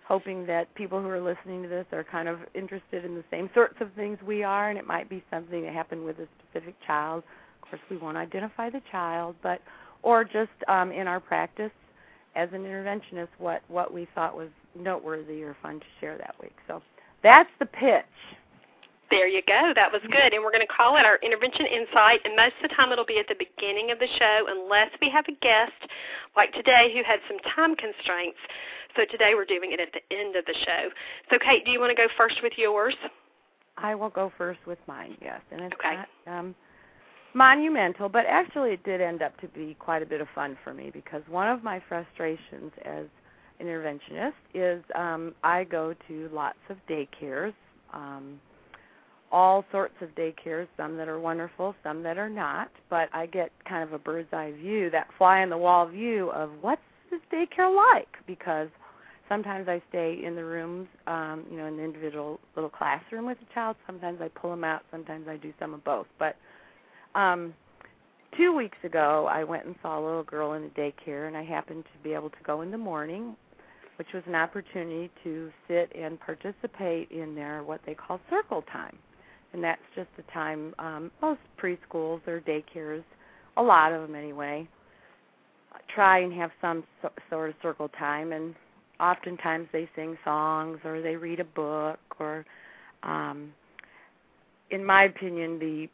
hoping that people who are listening to this are kind of interested in the same sorts of things we are, and it might be something that happened with a specific child. Of course, we won't identify the child, but or just um, in our practice as an interventionist, what, what we thought was noteworthy or fun to share that week. So that's the pitch. There you go. That was good. And we're going to call it our Intervention Insight, and most of the time it'll be at the beginning of the show unless we have a guest like today who had some time constraints. So today we're doing it at the end of the show. So, Kate, do you want to go first with yours? I will go first with mine, yes. And it's okay. not um, monumental, but actually it did end up to be quite a bit of fun for me because one of my frustrations as an interventionist is um, I go to lots of daycares, um, all sorts of daycares, some that are wonderful, some that are not, but I get kind of a bird's eye view, that fly-on-the-wall view of what's this daycare like, because sometimes I stay in the rooms, um, you know, in the individual little classroom with a child. Sometimes I pull them out. Sometimes I do some of both. But um, two weeks ago, I went and saw a little girl in a daycare, and I happened to be able to go in the morning, which was an opportunity to sit and participate in their what they call circle time. And that's just the time um, most preschools or daycares, a lot of them anyway, try and have some so, sort of circle time. And oftentimes they sing songs or they read a book or, um, in my opinion, the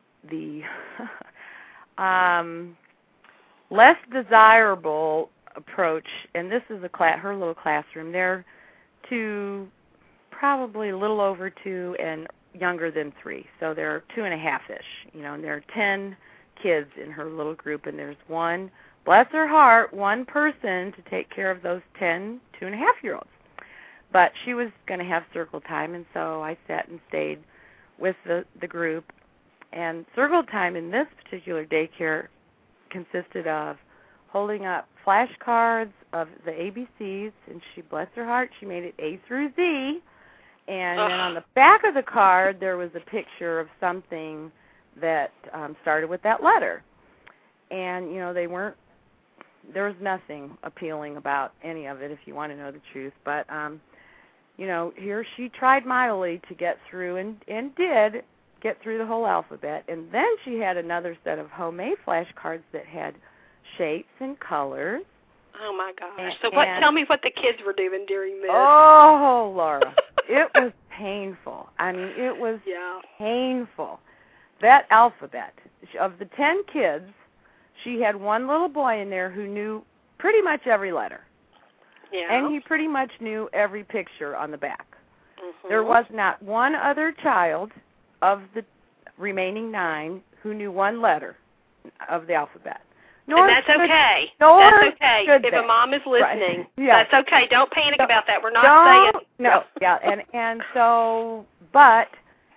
the um, less desirable approach, and this is a class, her little classroom, they're two, probably a little over two and younger than three, so they're two and a half-ish, you know, and there are ten kids in her little group, and there's one, bless her heart, one person to take care of those ten two and a half-year-olds. But she was going to have circle time, and so I sat and stayed with the, the group. And circle time in this particular daycare consisted of holding up flashcards of the A B Cs, and she, bless her heart, she made it A through Z. And Ugh. Then on the back of the card, there was a picture of something that um, started with that letter. And, you know, they weren't, there was nothing appealing about any of it, if you want to know the truth. But, um, you know, here she tried mightily to get through and, and did get through the whole alphabet. And then she had another set of homemade flashcards that had shapes and colors. Oh, my gosh. And, so what? Tell me what the kids were doing during this. Oh, Laura. It was painful. I mean, it was yeah. painful. That alphabet, of the ten kids, she had one little boy in there who knew pretty much every letter. Yeah. And he pretty much knew every picture on the back. Mm-hmm. There was not one other child of the remaining nine who knew one letter of the alphabet. Nor and that's should, okay. That's okay. If they. a mom is listening, right. yeah. that's okay. Don't panic so, about that. We're not don't, saying. No, yeah. And, and so, but,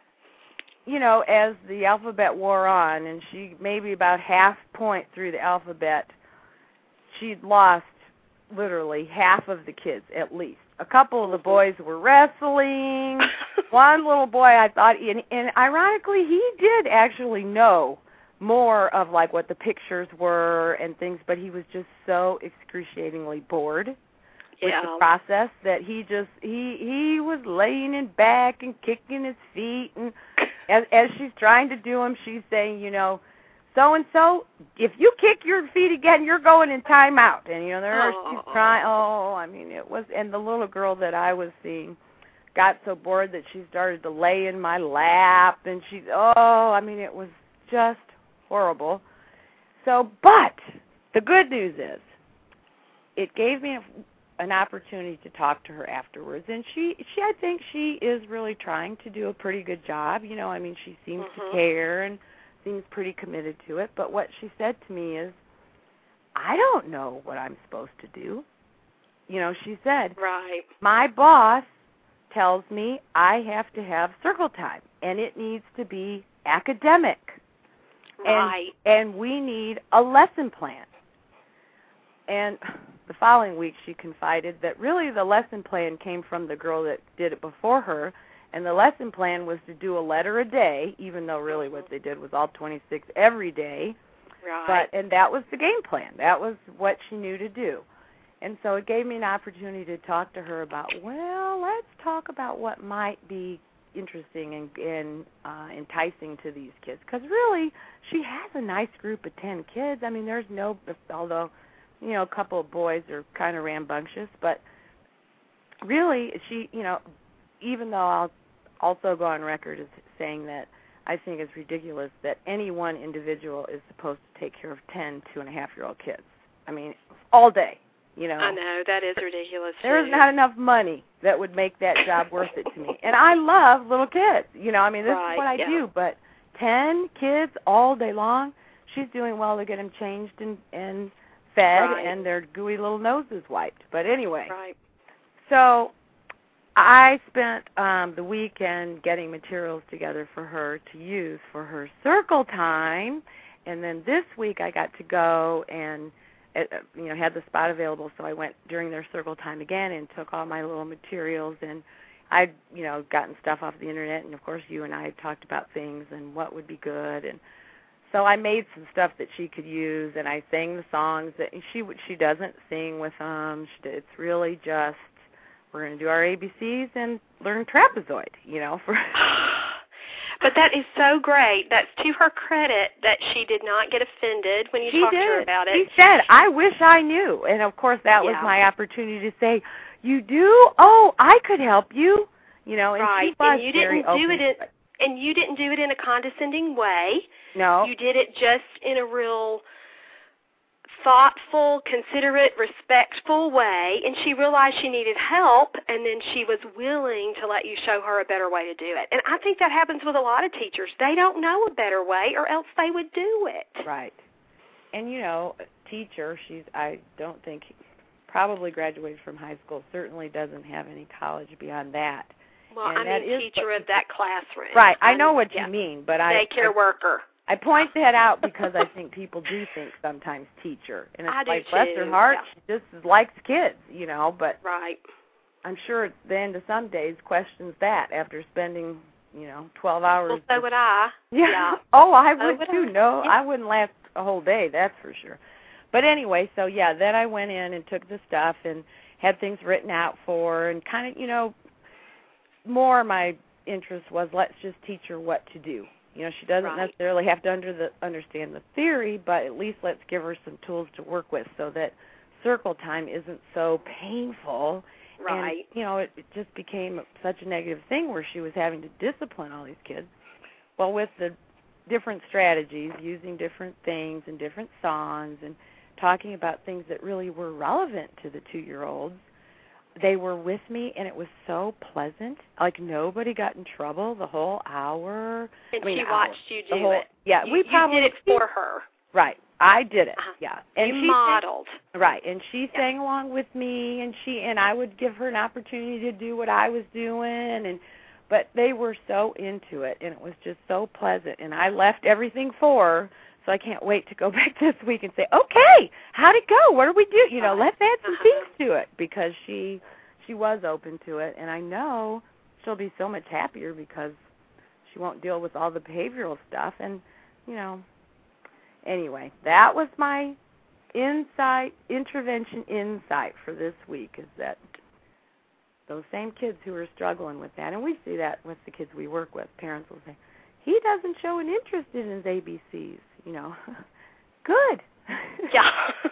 you know, as the alphabet wore on, and she maybe about half point through the alphabet, she'd lost literally half of the kids at least. A couple of the boys were wrestling. One little boy, I thought, and, and ironically, he did actually know more of like what the pictures were and things, but he was just so excruciatingly bored yeah. with the process that he just he he was laying in back and kicking his feet, and as as she's trying to do him, she's saying, you know, so and so, if you kick your feet again, you're going in timeout. And you know, there oh. she's crying. Oh, I mean, it was, and the little girl that I was seeing got so bored that she started to lay in my lap, and she's oh, I mean, it was just horrible. So, but the good news is it gave me a, an opportunity to talk to her afterwards, and she, she, I think she is really trying to do a pretty good job. You know, I mean, she seems mm-hmm. to care and seems pretty committed to it, but what she said to me is, I don't know what I'm supposed to do. You know, she said, right. my boss tells me I have to have circle time, and it needs to be academic. Right. And, and we need a lesson plan. And the following week she confided that really the lesson plan came from the girl that did it before her, and the lesson plan was to do a letter a day, even though really what they did was all twenty-six every day. Right. But and that was the game plan. That was what she knew to do. And so it gave me an opportunity to talk to her about, well, let's talk about what might be interesting and, and uh, enticing to these kids. Because really, she has a nice group of ten kids. I mean, there's no, although, you know, a couple of boys are kind of rambunctious, but really, she, you know, even though I'll also go on record as saying that I think it's ridiculous that any one individual is supposed to take care of ten two-and-a-half-year-old kids. I mean, all day, you know. I know, that is ridiculous, There's too. not enough money that would make that job worth it to me. And I love little kids. You know, I mean, this right, is what I yeah. do. But ten kids all day long, she's doing well to get them changed and, and fed right. and their gooey little noses wiped. But anyway. Right. So I spent um, the weekend getting materials together for her to use for her circle time. And then this week I got to go and you know, had the spot available, so I went during their circle time again and took all my little materials, and I'd, you know, gotten stuff off the internet, and of course you and I had talked about things and what would be good, and so I made some stuff that she could use, and I sang the songs that she she doesn't sing with them. She, it's really just we're going to do our A B Cs and learn trapezoid, you know, for. But that is so great. That's to her credit that she did not get offended when you she talked did. to her about it. She said, I wish I knew. And, of course, that yeah. was my opportunity to say, you do? Oh, I could help you. You know, and right. she was and you very didn't do open. it in, And you didn't do it in a condescending way. No. You did it just in a real thoughtful, considerate, respectful way, and she realized she needed help, and then she was willing to let you show her a better way to do it. And I think that happens with a lot of teachers. They don't know a better way, or else they would do it. Right. And, you know, a teacher, she's, I don't think, probably graduated from high school, certainly doesn't have any college beyond that. Well, and I that mean is teacher what, of that classroom. Right. I know I'm, what yeah. you mean, but I... Daycare I, worker. I point that out because I think people do think sometimes teacher. And it's I do like, bless too, her heart, yeah. she just likes kids, you know, but right. I'm sure at the end of some days questions that after spending, you know, twelve hours. Well, so with, would I. Yeah. yeah. Oh, I so would, would too. I. No, yeah. I wouldn't last a whole day, that's for sure. But anyway, so yeah, then I went in and took the stuff and had things written out for her and kind of, you know, more my interest was let's just teach her what to do. You know, she doesn't right. necessarily have to under the, understand the theory, but at least let's give her some tools to work with so that circle time isn't so painful. Right. And, you know, it, it just became such a negative thing where she was having to discipline all these kids. Well, with the different strategies, using different things and different songs and talking about things that really were relevant to the two-year-olds, they were with me, and it was so pleasant. Like, nobody got in trouble the whole hour. And I mean, she hour. watched you do whole, it. Yeah, you, we probably you did it for her. Right. I did it, uh-huh. yeah. And you she modeled. Sang, right, and she yeah. sang along with me, and she and I would give her an opportunity to do what I was doing, and but they were so into it, and it was just so pleasant, and I left everything for her. So I can't wait to go back this week and say, okay, how'd it go? What do we do? You know, let's add some uh-huh. things to it, because she she was open to it, and I know she'll be so much happier because she won't deal with all the behavioral stuff. And, you know, anyway, that was my insight, intervention insight for this week, is that those same kids who are struggling with that, and we see that with the kids we work with, parents will say, he doesn't show an interest in his A B Cs, you know. Good. Yeah.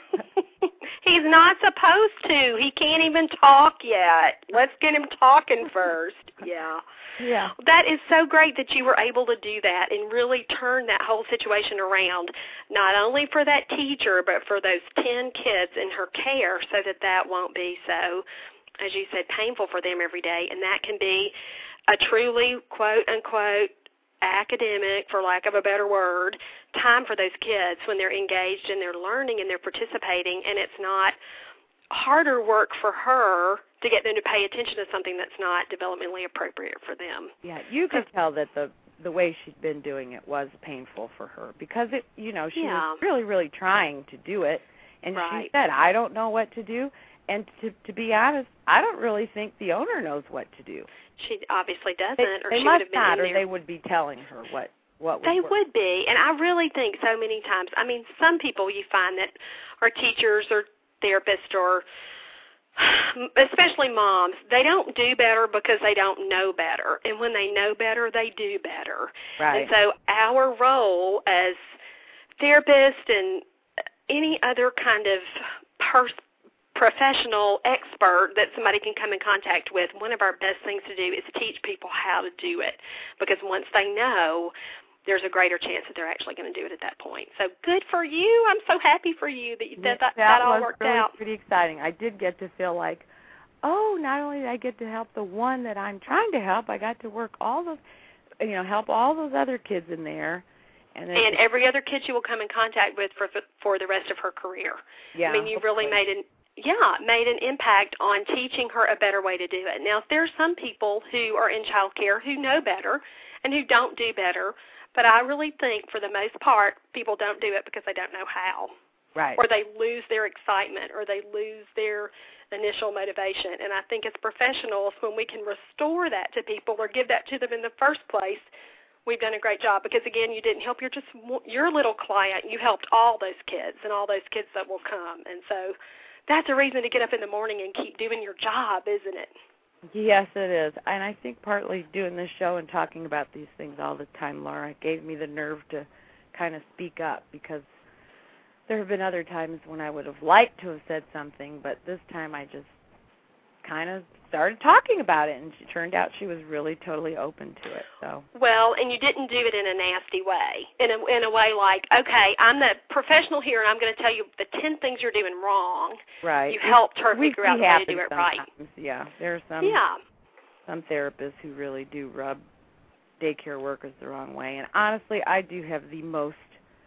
He's not supposed to. He can't even talk yet. Let's get him talking first. Yeah. Yeah. That is so great that you were able to do that and really turn that whole situation around, not only for that teacher, but for those ten kids in her care, so that that won't be so, as you said, painful for them every day. And that can be a truly, quote, unquote, academic, for lack of a better word, time for those kids when they're engaged and they're learning and they're participating, and it's not harder work for her to get them to pay attention to something that's not developmentally appropriate for them. Yeah, you could tell that the the way she'd been doing it was painful for her, because it, you know, she yeah. was really, really trying to do it, and right. she said, I don't know what to do, and to to be honest, I don't really think the owner knows what to do. She obviously doesn't, they, or they she must would have been not, in or there. they would be telling her what what would They work. would be, and I really think so many times, I mean, some people you find that are teachers or therapists or especially moms, they don't do better because they don't know better. And when they know better, they do better. Right. And so our role as therapists and any other kind of pers- professional expert that somebody can come in contact with, one of our best things to do is teach people how to do it. Because once they know, there's a greater chance that they're actually going to do it at that point. So good for you. I'm so happy for you that that, that, that all worked really out. That was pretty exciting. I did get to feel like, oh, not only did I get to help the one that I'm trying to help, I got to work all those, you know, help all those other kids in there. And, then, and every other kid you will come in contact with for for the rest of her career. Yeah, I mean, you hopefully. really made an yeah made an impact on teaching her a better way to do it. Now, there are some people who are in child care who know better and who don't do better, but I really think for the most part, people don't do it because they don't know how. Right. Or they lose their excitement, or they lose their initial motivation. And I think as professionals, when we can restore that to people or give that to them in the first place, we've done a great job. Because, again, you didn't help your just your little client. You helped all those kids and all those kids that will come. And so that's a reason to get up in the morning and keep doing your job, isn't it? Yes, it is. And I think partly doing this show and talking about these things all the time, Laura, gave me the nerve to kind of speak up, because there have been other times when I would have liked to have said something, but this time I just kind of started talking about it, and it turned out she was really totally open to it. So well, and you didn't do it in a nasty way, in a, in a way like, okay, I'm the professional here, and I'm going to tell you the ten things you're doing wrong. Right. You helped her we, figure we out the way to do it sometimes. right. Yeah, there are some yeah. some therapists who really do rub daycare workers the wrong way, and honestly, I do have the most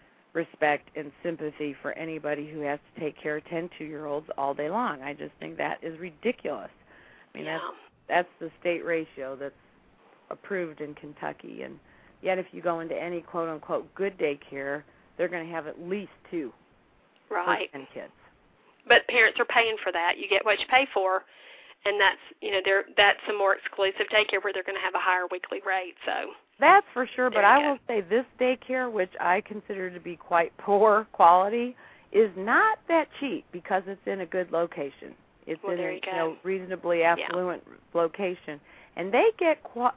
respect and sympathy for anybody who has to take care of ten two-year-olds all day long. I just think that is ridiculous. I mean, yeah. that's, that's the state ratio that's approved in Kentucky, and yet if you go into any quote-unquote good daycare, they're going to have at least two right. for ten kids. But parents are paying for that. You get what you pay for, and that's, you know, they're, that's a more exclusive daycare where they're going to have a higher weekly rate. So that's for sure, but I go. will say this daycare, which I consider to be quite poor quality, is not that cheap because it's in a good location. It's well, in there a you go. you know, reasonably affluent yeah. location, and they get qu-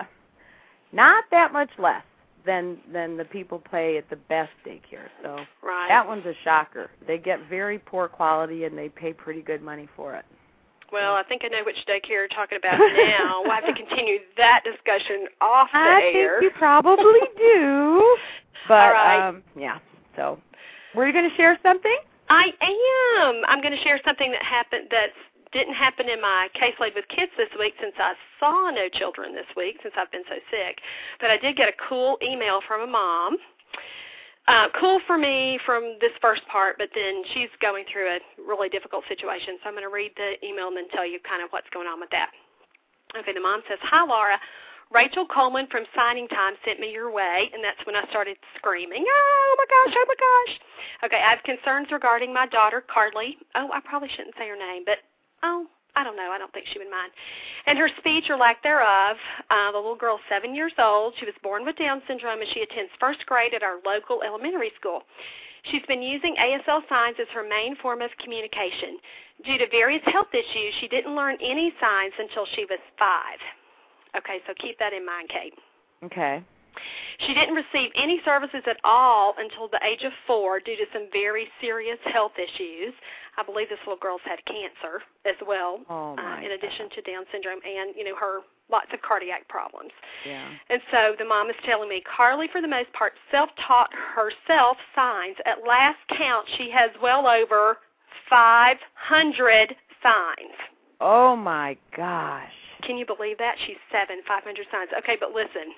not that much less than than the people pay at the best daycare. So right. that one's a shocker. They get very poor quality, and they pay pretty good money for it. Well, I think I know which daycare you're talking about now. We'll have to continue that discussion off the I air. I think you probably do. But, all right. um, yeah. So, were you going to share something? I am. I'm going to share something that happened that didn't happen in my caseload with kids this week, since I saw no children this week, since I've been so sick. But I did get a cool email from a mom. Uh, cool for me from this first part, but then she's going through a really difficult situation. So I'm going to read the email and then tell you kind of what's going on with that. Okay, the mom says, "Hi, Laura. Rachel Coleman from Signing Time sent me your way," and that's when I started screaming, "Oh, my gosh, oh, my gosh." Okay, I have concerns regarding my daughter, Carly. Oh, I probably shouldn't say her name, but, oh, I don't know. I don't think she would mind. And her speech or lack thereof. Uh, the little girl's seven years old. She was born with Down syndrome, and she attends first grade at our local elementary school. She's been using A S L signs as her main form of communication. Due to various health issues, she didn't learn any signs until she was five. Okay, so keep that in mind, Kate. Okay. She didn't receive any services at all until the age of four due to some very serious health issues. I believe this little girl's had cancer as well, oh my uh, in addition God. to Down syndrome and, you know, her lots of cardiac problems. Yeah. And so the mom is telling me, Carly, for the most part, self-taught herself signs. At last count, she has well over five hundred signs. Oh, my gosh. Can you believe that? She's seven, five hundred signs. Okay, but listen.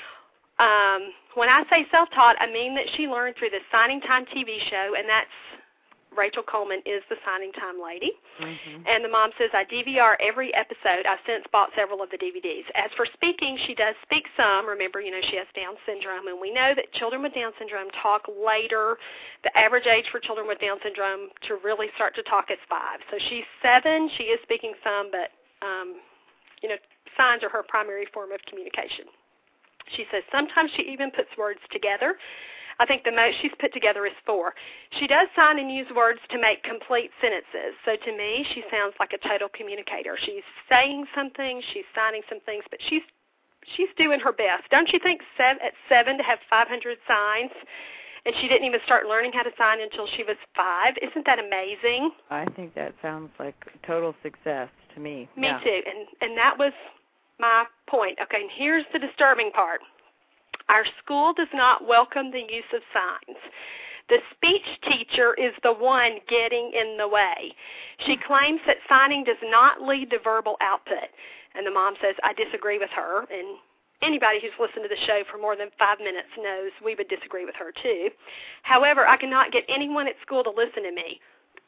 Um, when I say self-taught, I mean that she learned through the Signing Time T V show, and that's Rachel Coleman is the Signing Time lady. Mm-hmm. And the mom says, I D V R every episode. I've since bought several of the D V Ds. As for speaking, she does speak some. Remember, you know, she has Down syndrome, and we know that children with Down syndrome talk later. The average age for children with Down syndrome to really start to talk is five. So she's seven. She is speaking some, but, um, you know, signs are her primary form of communication. She says sometimes she even puts words together. I think the most she's put together is four. She does sign and use words to make complete sentences. So to me, she sounds like a total communicator. She's saying something, she's signing some things, but she's she's doing her best. Don't you think seven, at seven to have five hundred signs, and she didn't even start learning how to sign until she was five? Isn't that amazing? I think that sounds like total success to me. Me yeah. too, and and that was my point. Okay, and here's the disturbing part. Our school does not welcome the use of signs. The speech teacher is the one getting in the way. She claims that signing does not lead to verbal output. And the mom says, I disagree with her. And anybody who's listened to the show for more than five minutes knows we would disagree with her too. However, I cannot get anyone at school to listen to me.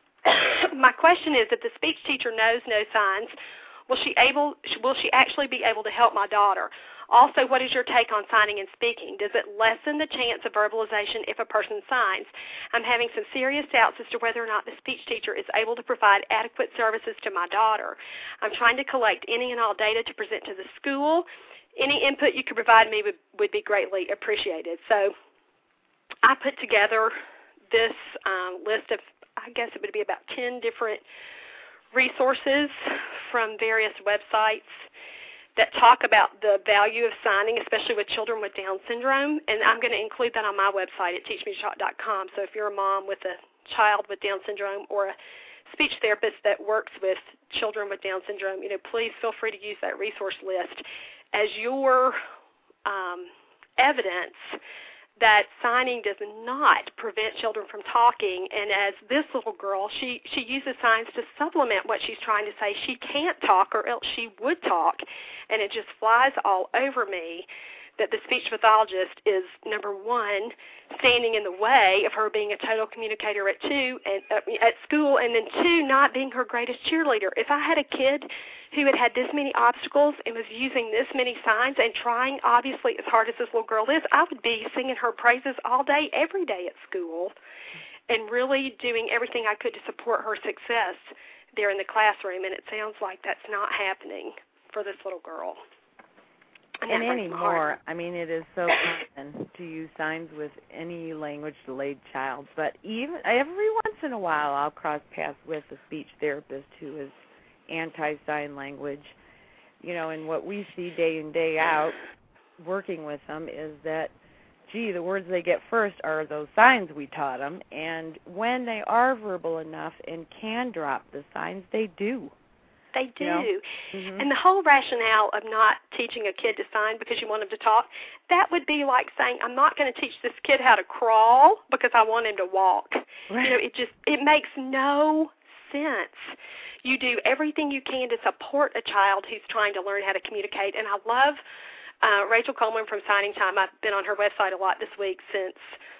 My question is, if the speech teacher knows no signs, will she able will she actually be able to help my daughter? Also, what is your take on signing and speaking? Does it lessen the chance of verbalization if a person signs? I'm having some serious doubts as to whether or not the speech teacher is able to provide adequate services to my daughter. I'm trying to collect any and all data to present to the school. Any input you could provide me would, would be greatly appreciated. So I put together this um, list of, I guess it would be about ten different resources from various websites that talk about the value of signing, especially with children with Down syndrome. And I'm going to include that on my website at teach me to talk dot com. So if you're a mom with a child with Down syndrome or a speech therapist that works with children with Down syndrome, you know, please feel free to use that resource list as your um, evidence that signing does not prevent children from talking. And as this little girl, she, she uses signs to supplement what she's trying to say. She can't talk or else she would talk, and it just flies all over me that the speech pathologist is, number one, standing in the way of her being a total communicator at two and uh, at school, and then two, not being her greatest cheerleader. If I had a kid who had had this many obstacles and was using this many signs and trying, obviously, as hard as this little girl is, I would be singing her praises all day, every day at school, and really doing everything I could to support her success there in the classroom. And it sounds like that's not happening for this little girl. And, and anymore, I mean, it is so common to use signs with any language-delayed child. But even every once in a while, I'll cross paths with a speech therapist who is anti-sign language. You know, and what we see day in, day out working with them is that, gee, the words they get first are those signs we taught them. And when they are verbal enough and can drop the signs, they do. They do. You know? Mm-hmm. And the whole rationale of not teaching a kid to sign because you want him to talk, that would be like saying, I'm not going to teach this kid how to crawl because I want him to walk. Right. You know, it just, it makes no sense. You do everything you can to support a child who's trying to learn how to communicate. And I love uh, Rachel Coleman from Signing Time. I've been on her website a lot this week since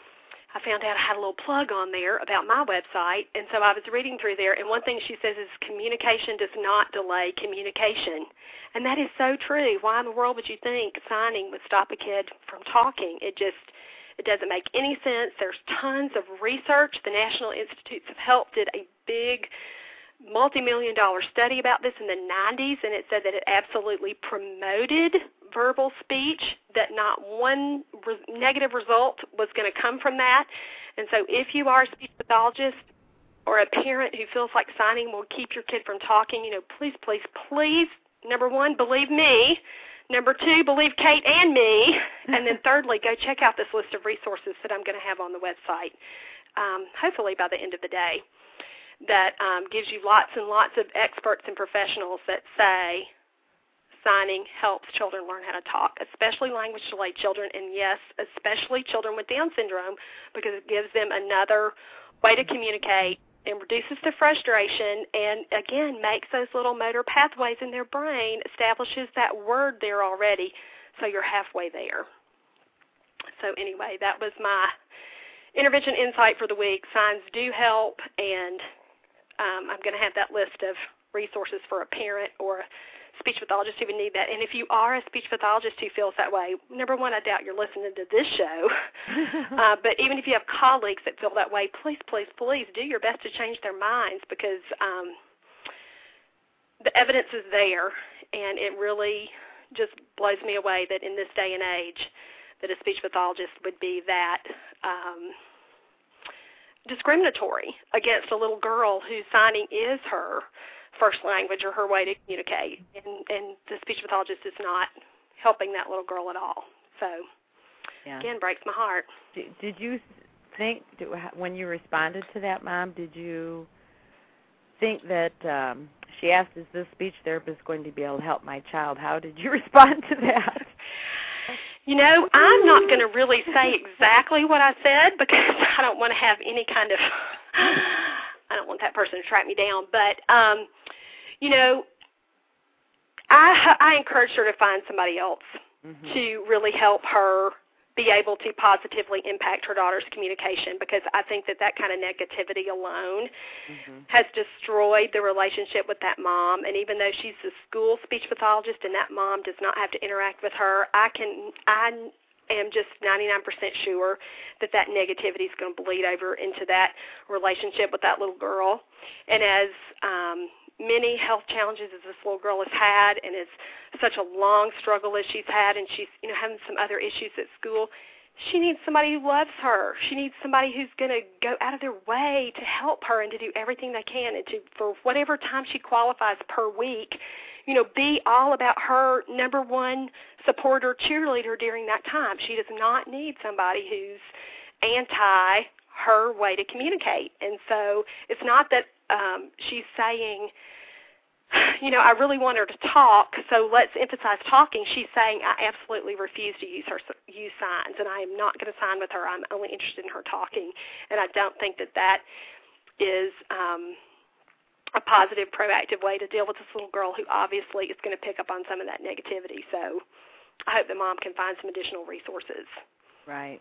I found out I had a little plug on there about my website, and so I was reading through there, and one thing she says is communication does not delay communication, and that is so true. Why in the world would you think signing would stop a kid from talking? It just, it doesn't make any sense. There's tons of research. The National Institutes of Health did a big multi-million dollar study about this in the nineties, and it said that it absolutely promoted verbal speech, that not one re- negative result was going to come from that. And so if you are a speech pathologist or a parent who feels like signing will keep your kid from talking, you know, please, please, please, number one, believe me. Number two, believe Kate and me. And then thirdly, go check out this list of resources that I'm going to have on the website, um, hopefully by the end of the day, that um, gives you lots and lots of experts and professionals that say signing helps children learn how to talk, especially language-delayed children, and yes, especially children with Down syndrome, because it gives them another way to communicate and reduces the frustration and, again, makes those little motor pathways in their brain, establishes that word there already, so you're halfway there. So anyway, that was my intervention insight for the week. Signs do help, and um, I'm going to have that list of resources for a parent or a speech pathologist who would need that. And if you are a speech pathologist who feels that way, number one, I doubt you're listening to this show. uh, but even if you have colleagues that feel that way, please, please, please do your best to change their minds, because um, the evidence is there, and it really just blows me away that in this day and age that a speech pathologist would be that um, discriminatory against a little girl whose signing is her first language or her way to communicate, and, and the speech pathologist is not helping that little girl at all. So, yeah. again, breaks my heart. Did, did you think, when you responded to that, Mom, did you think that um, she asked, is this speech therapist going to be able to help my child? How did you respond to that? You know, I'm not going to really say exactly what I said because I don't want to have any kind of, I don't want that person to track me down. But, um, you know, I, I encouraged her to find somebody else mm-hmm. to really help her be able to positively impact her daughter's communication, because I think that that kind of negativity alone mm-hmm. has destroyed the relationship with that mom. And even though she's a school speech pathologist and that mom does not have to interact with her, I can I am just ninety-nine percent sure that that negativity is going to bleed over into that relationship with that little girl. And as um, many health challenges as this little girl has had, and as such a long struggle as she's had, and she's, you know, having some other issues at school, she needs somebody who loves her. She needs somebody who's going to go out of their way to help her and to do everything they can, and to, for whatever time she qualifies per week, you know, be all about her number one supporter, cheerleader during that time. She does not need somebody who's anti her way to communicate. And so it's not that um, she's saying, you know, I really want her to talk, so let's emphasize talking. She's saying, I absolutely refuse to use her use signs, and I am not going to sign with her. I'm only interested in her talking. And I don't think that that is um, a positive, proactive way to deal with this little girl who obviously is going to pick up on some of that negativity. So I hope the mom can find some additional resources. Right.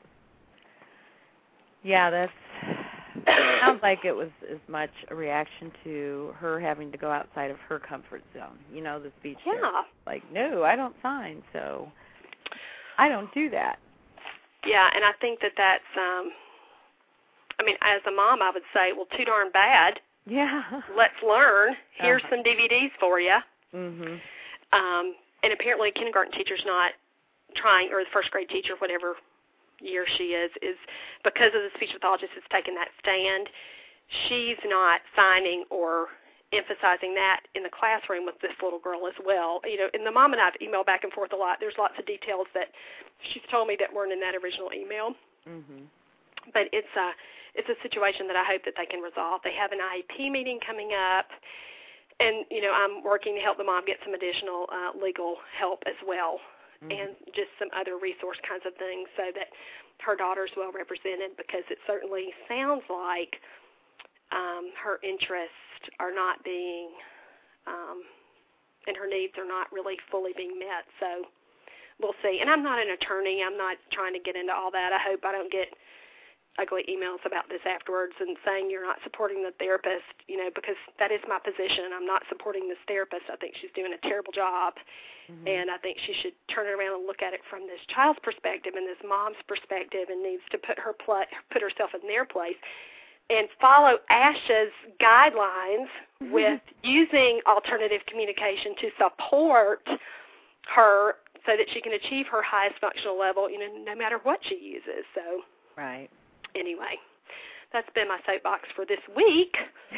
Yeah, that's... It sounds like it was as much a reaction to her having to go outside of her comfort zone. You know, the speech yeah. therapist. Like, no, I don't sign, so I don't do that. Yeah, and I think that that's, um, I mean, as a mom, I would say, well, too darn bad. Yeah. Let's learn. Here's uh-huh. some D V Ds for you. Mm-hmm. Um, and apparently a kindergarten teacher's not trying, or the first grade teacher, whatever year she is, is because of the speech pathologist has taken that stand, she's not signing or emphasizing that in the classroom with this little girl as well. You know, and the mom and I have emailed back and forth a lot. There's lots of details that she's told me that weren't in that original email. Mm-hmm. But it's a, it's a situation that I hope that they can resolve. They have an I E P meeting coming up, and, you know, I'm working to help the mom get some additional uh, legal help as well. Mm-hmm. And just some other resource kinds of things so that her daughter's well represented, because it certainly sounds like um, her interests are not being, um, and her needs are not really fully being met. So we'll see. And I'm not an attorney. I'm not trying to get into all that. I hope I don't get ugly emails about this afterwards and saying you're not supporting the therapist, you know, because that is my position. I'm not supporting this therapist. I think she's doing a terrible job. Mm-hmm. And I think she should turn it around and look at it from this child's perspective and this mom's perspective, and needs to put her pl- put herself in their place and follow ASHA's guidelines mm-hmm. with using alternative communication to support her so that she can achieve her highest functional level, you know, no matter what she uses. So, right. Anyway, that's been my soapbox for this week.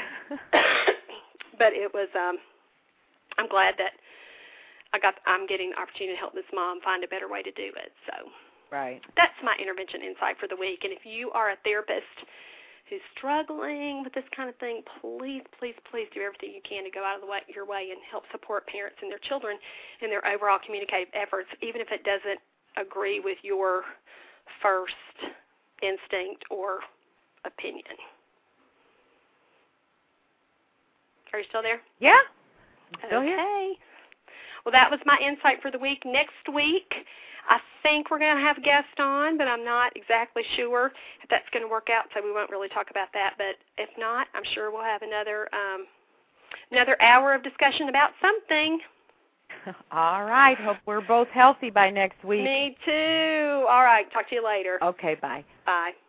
But it was, um, I'm glad that I got, I'm getting the opportunity to help this mom find a better way to do it. So right. That's my intervention insight for the week. And if you are a therapist who's struggling with this kind of thing, please, please, please do everything you can to go out of the way, your way and help support parents and their children in their overall communicative efforts, even if it doesn't agree with your first instinct or opinion. Are you still there? Yeah. I'm still okay. here. Well, that was my insight for the week. Next week, I think we're going to have a guest on, but I'm not exactly sure if that's going to work out, so we won't really talk about that. But if not, I'm sure we'll have another um, another hour of discussion about something. All right. Hope we're both healthy by next week. Me too. All right. Talk to you later. Okay. Bye. Bye.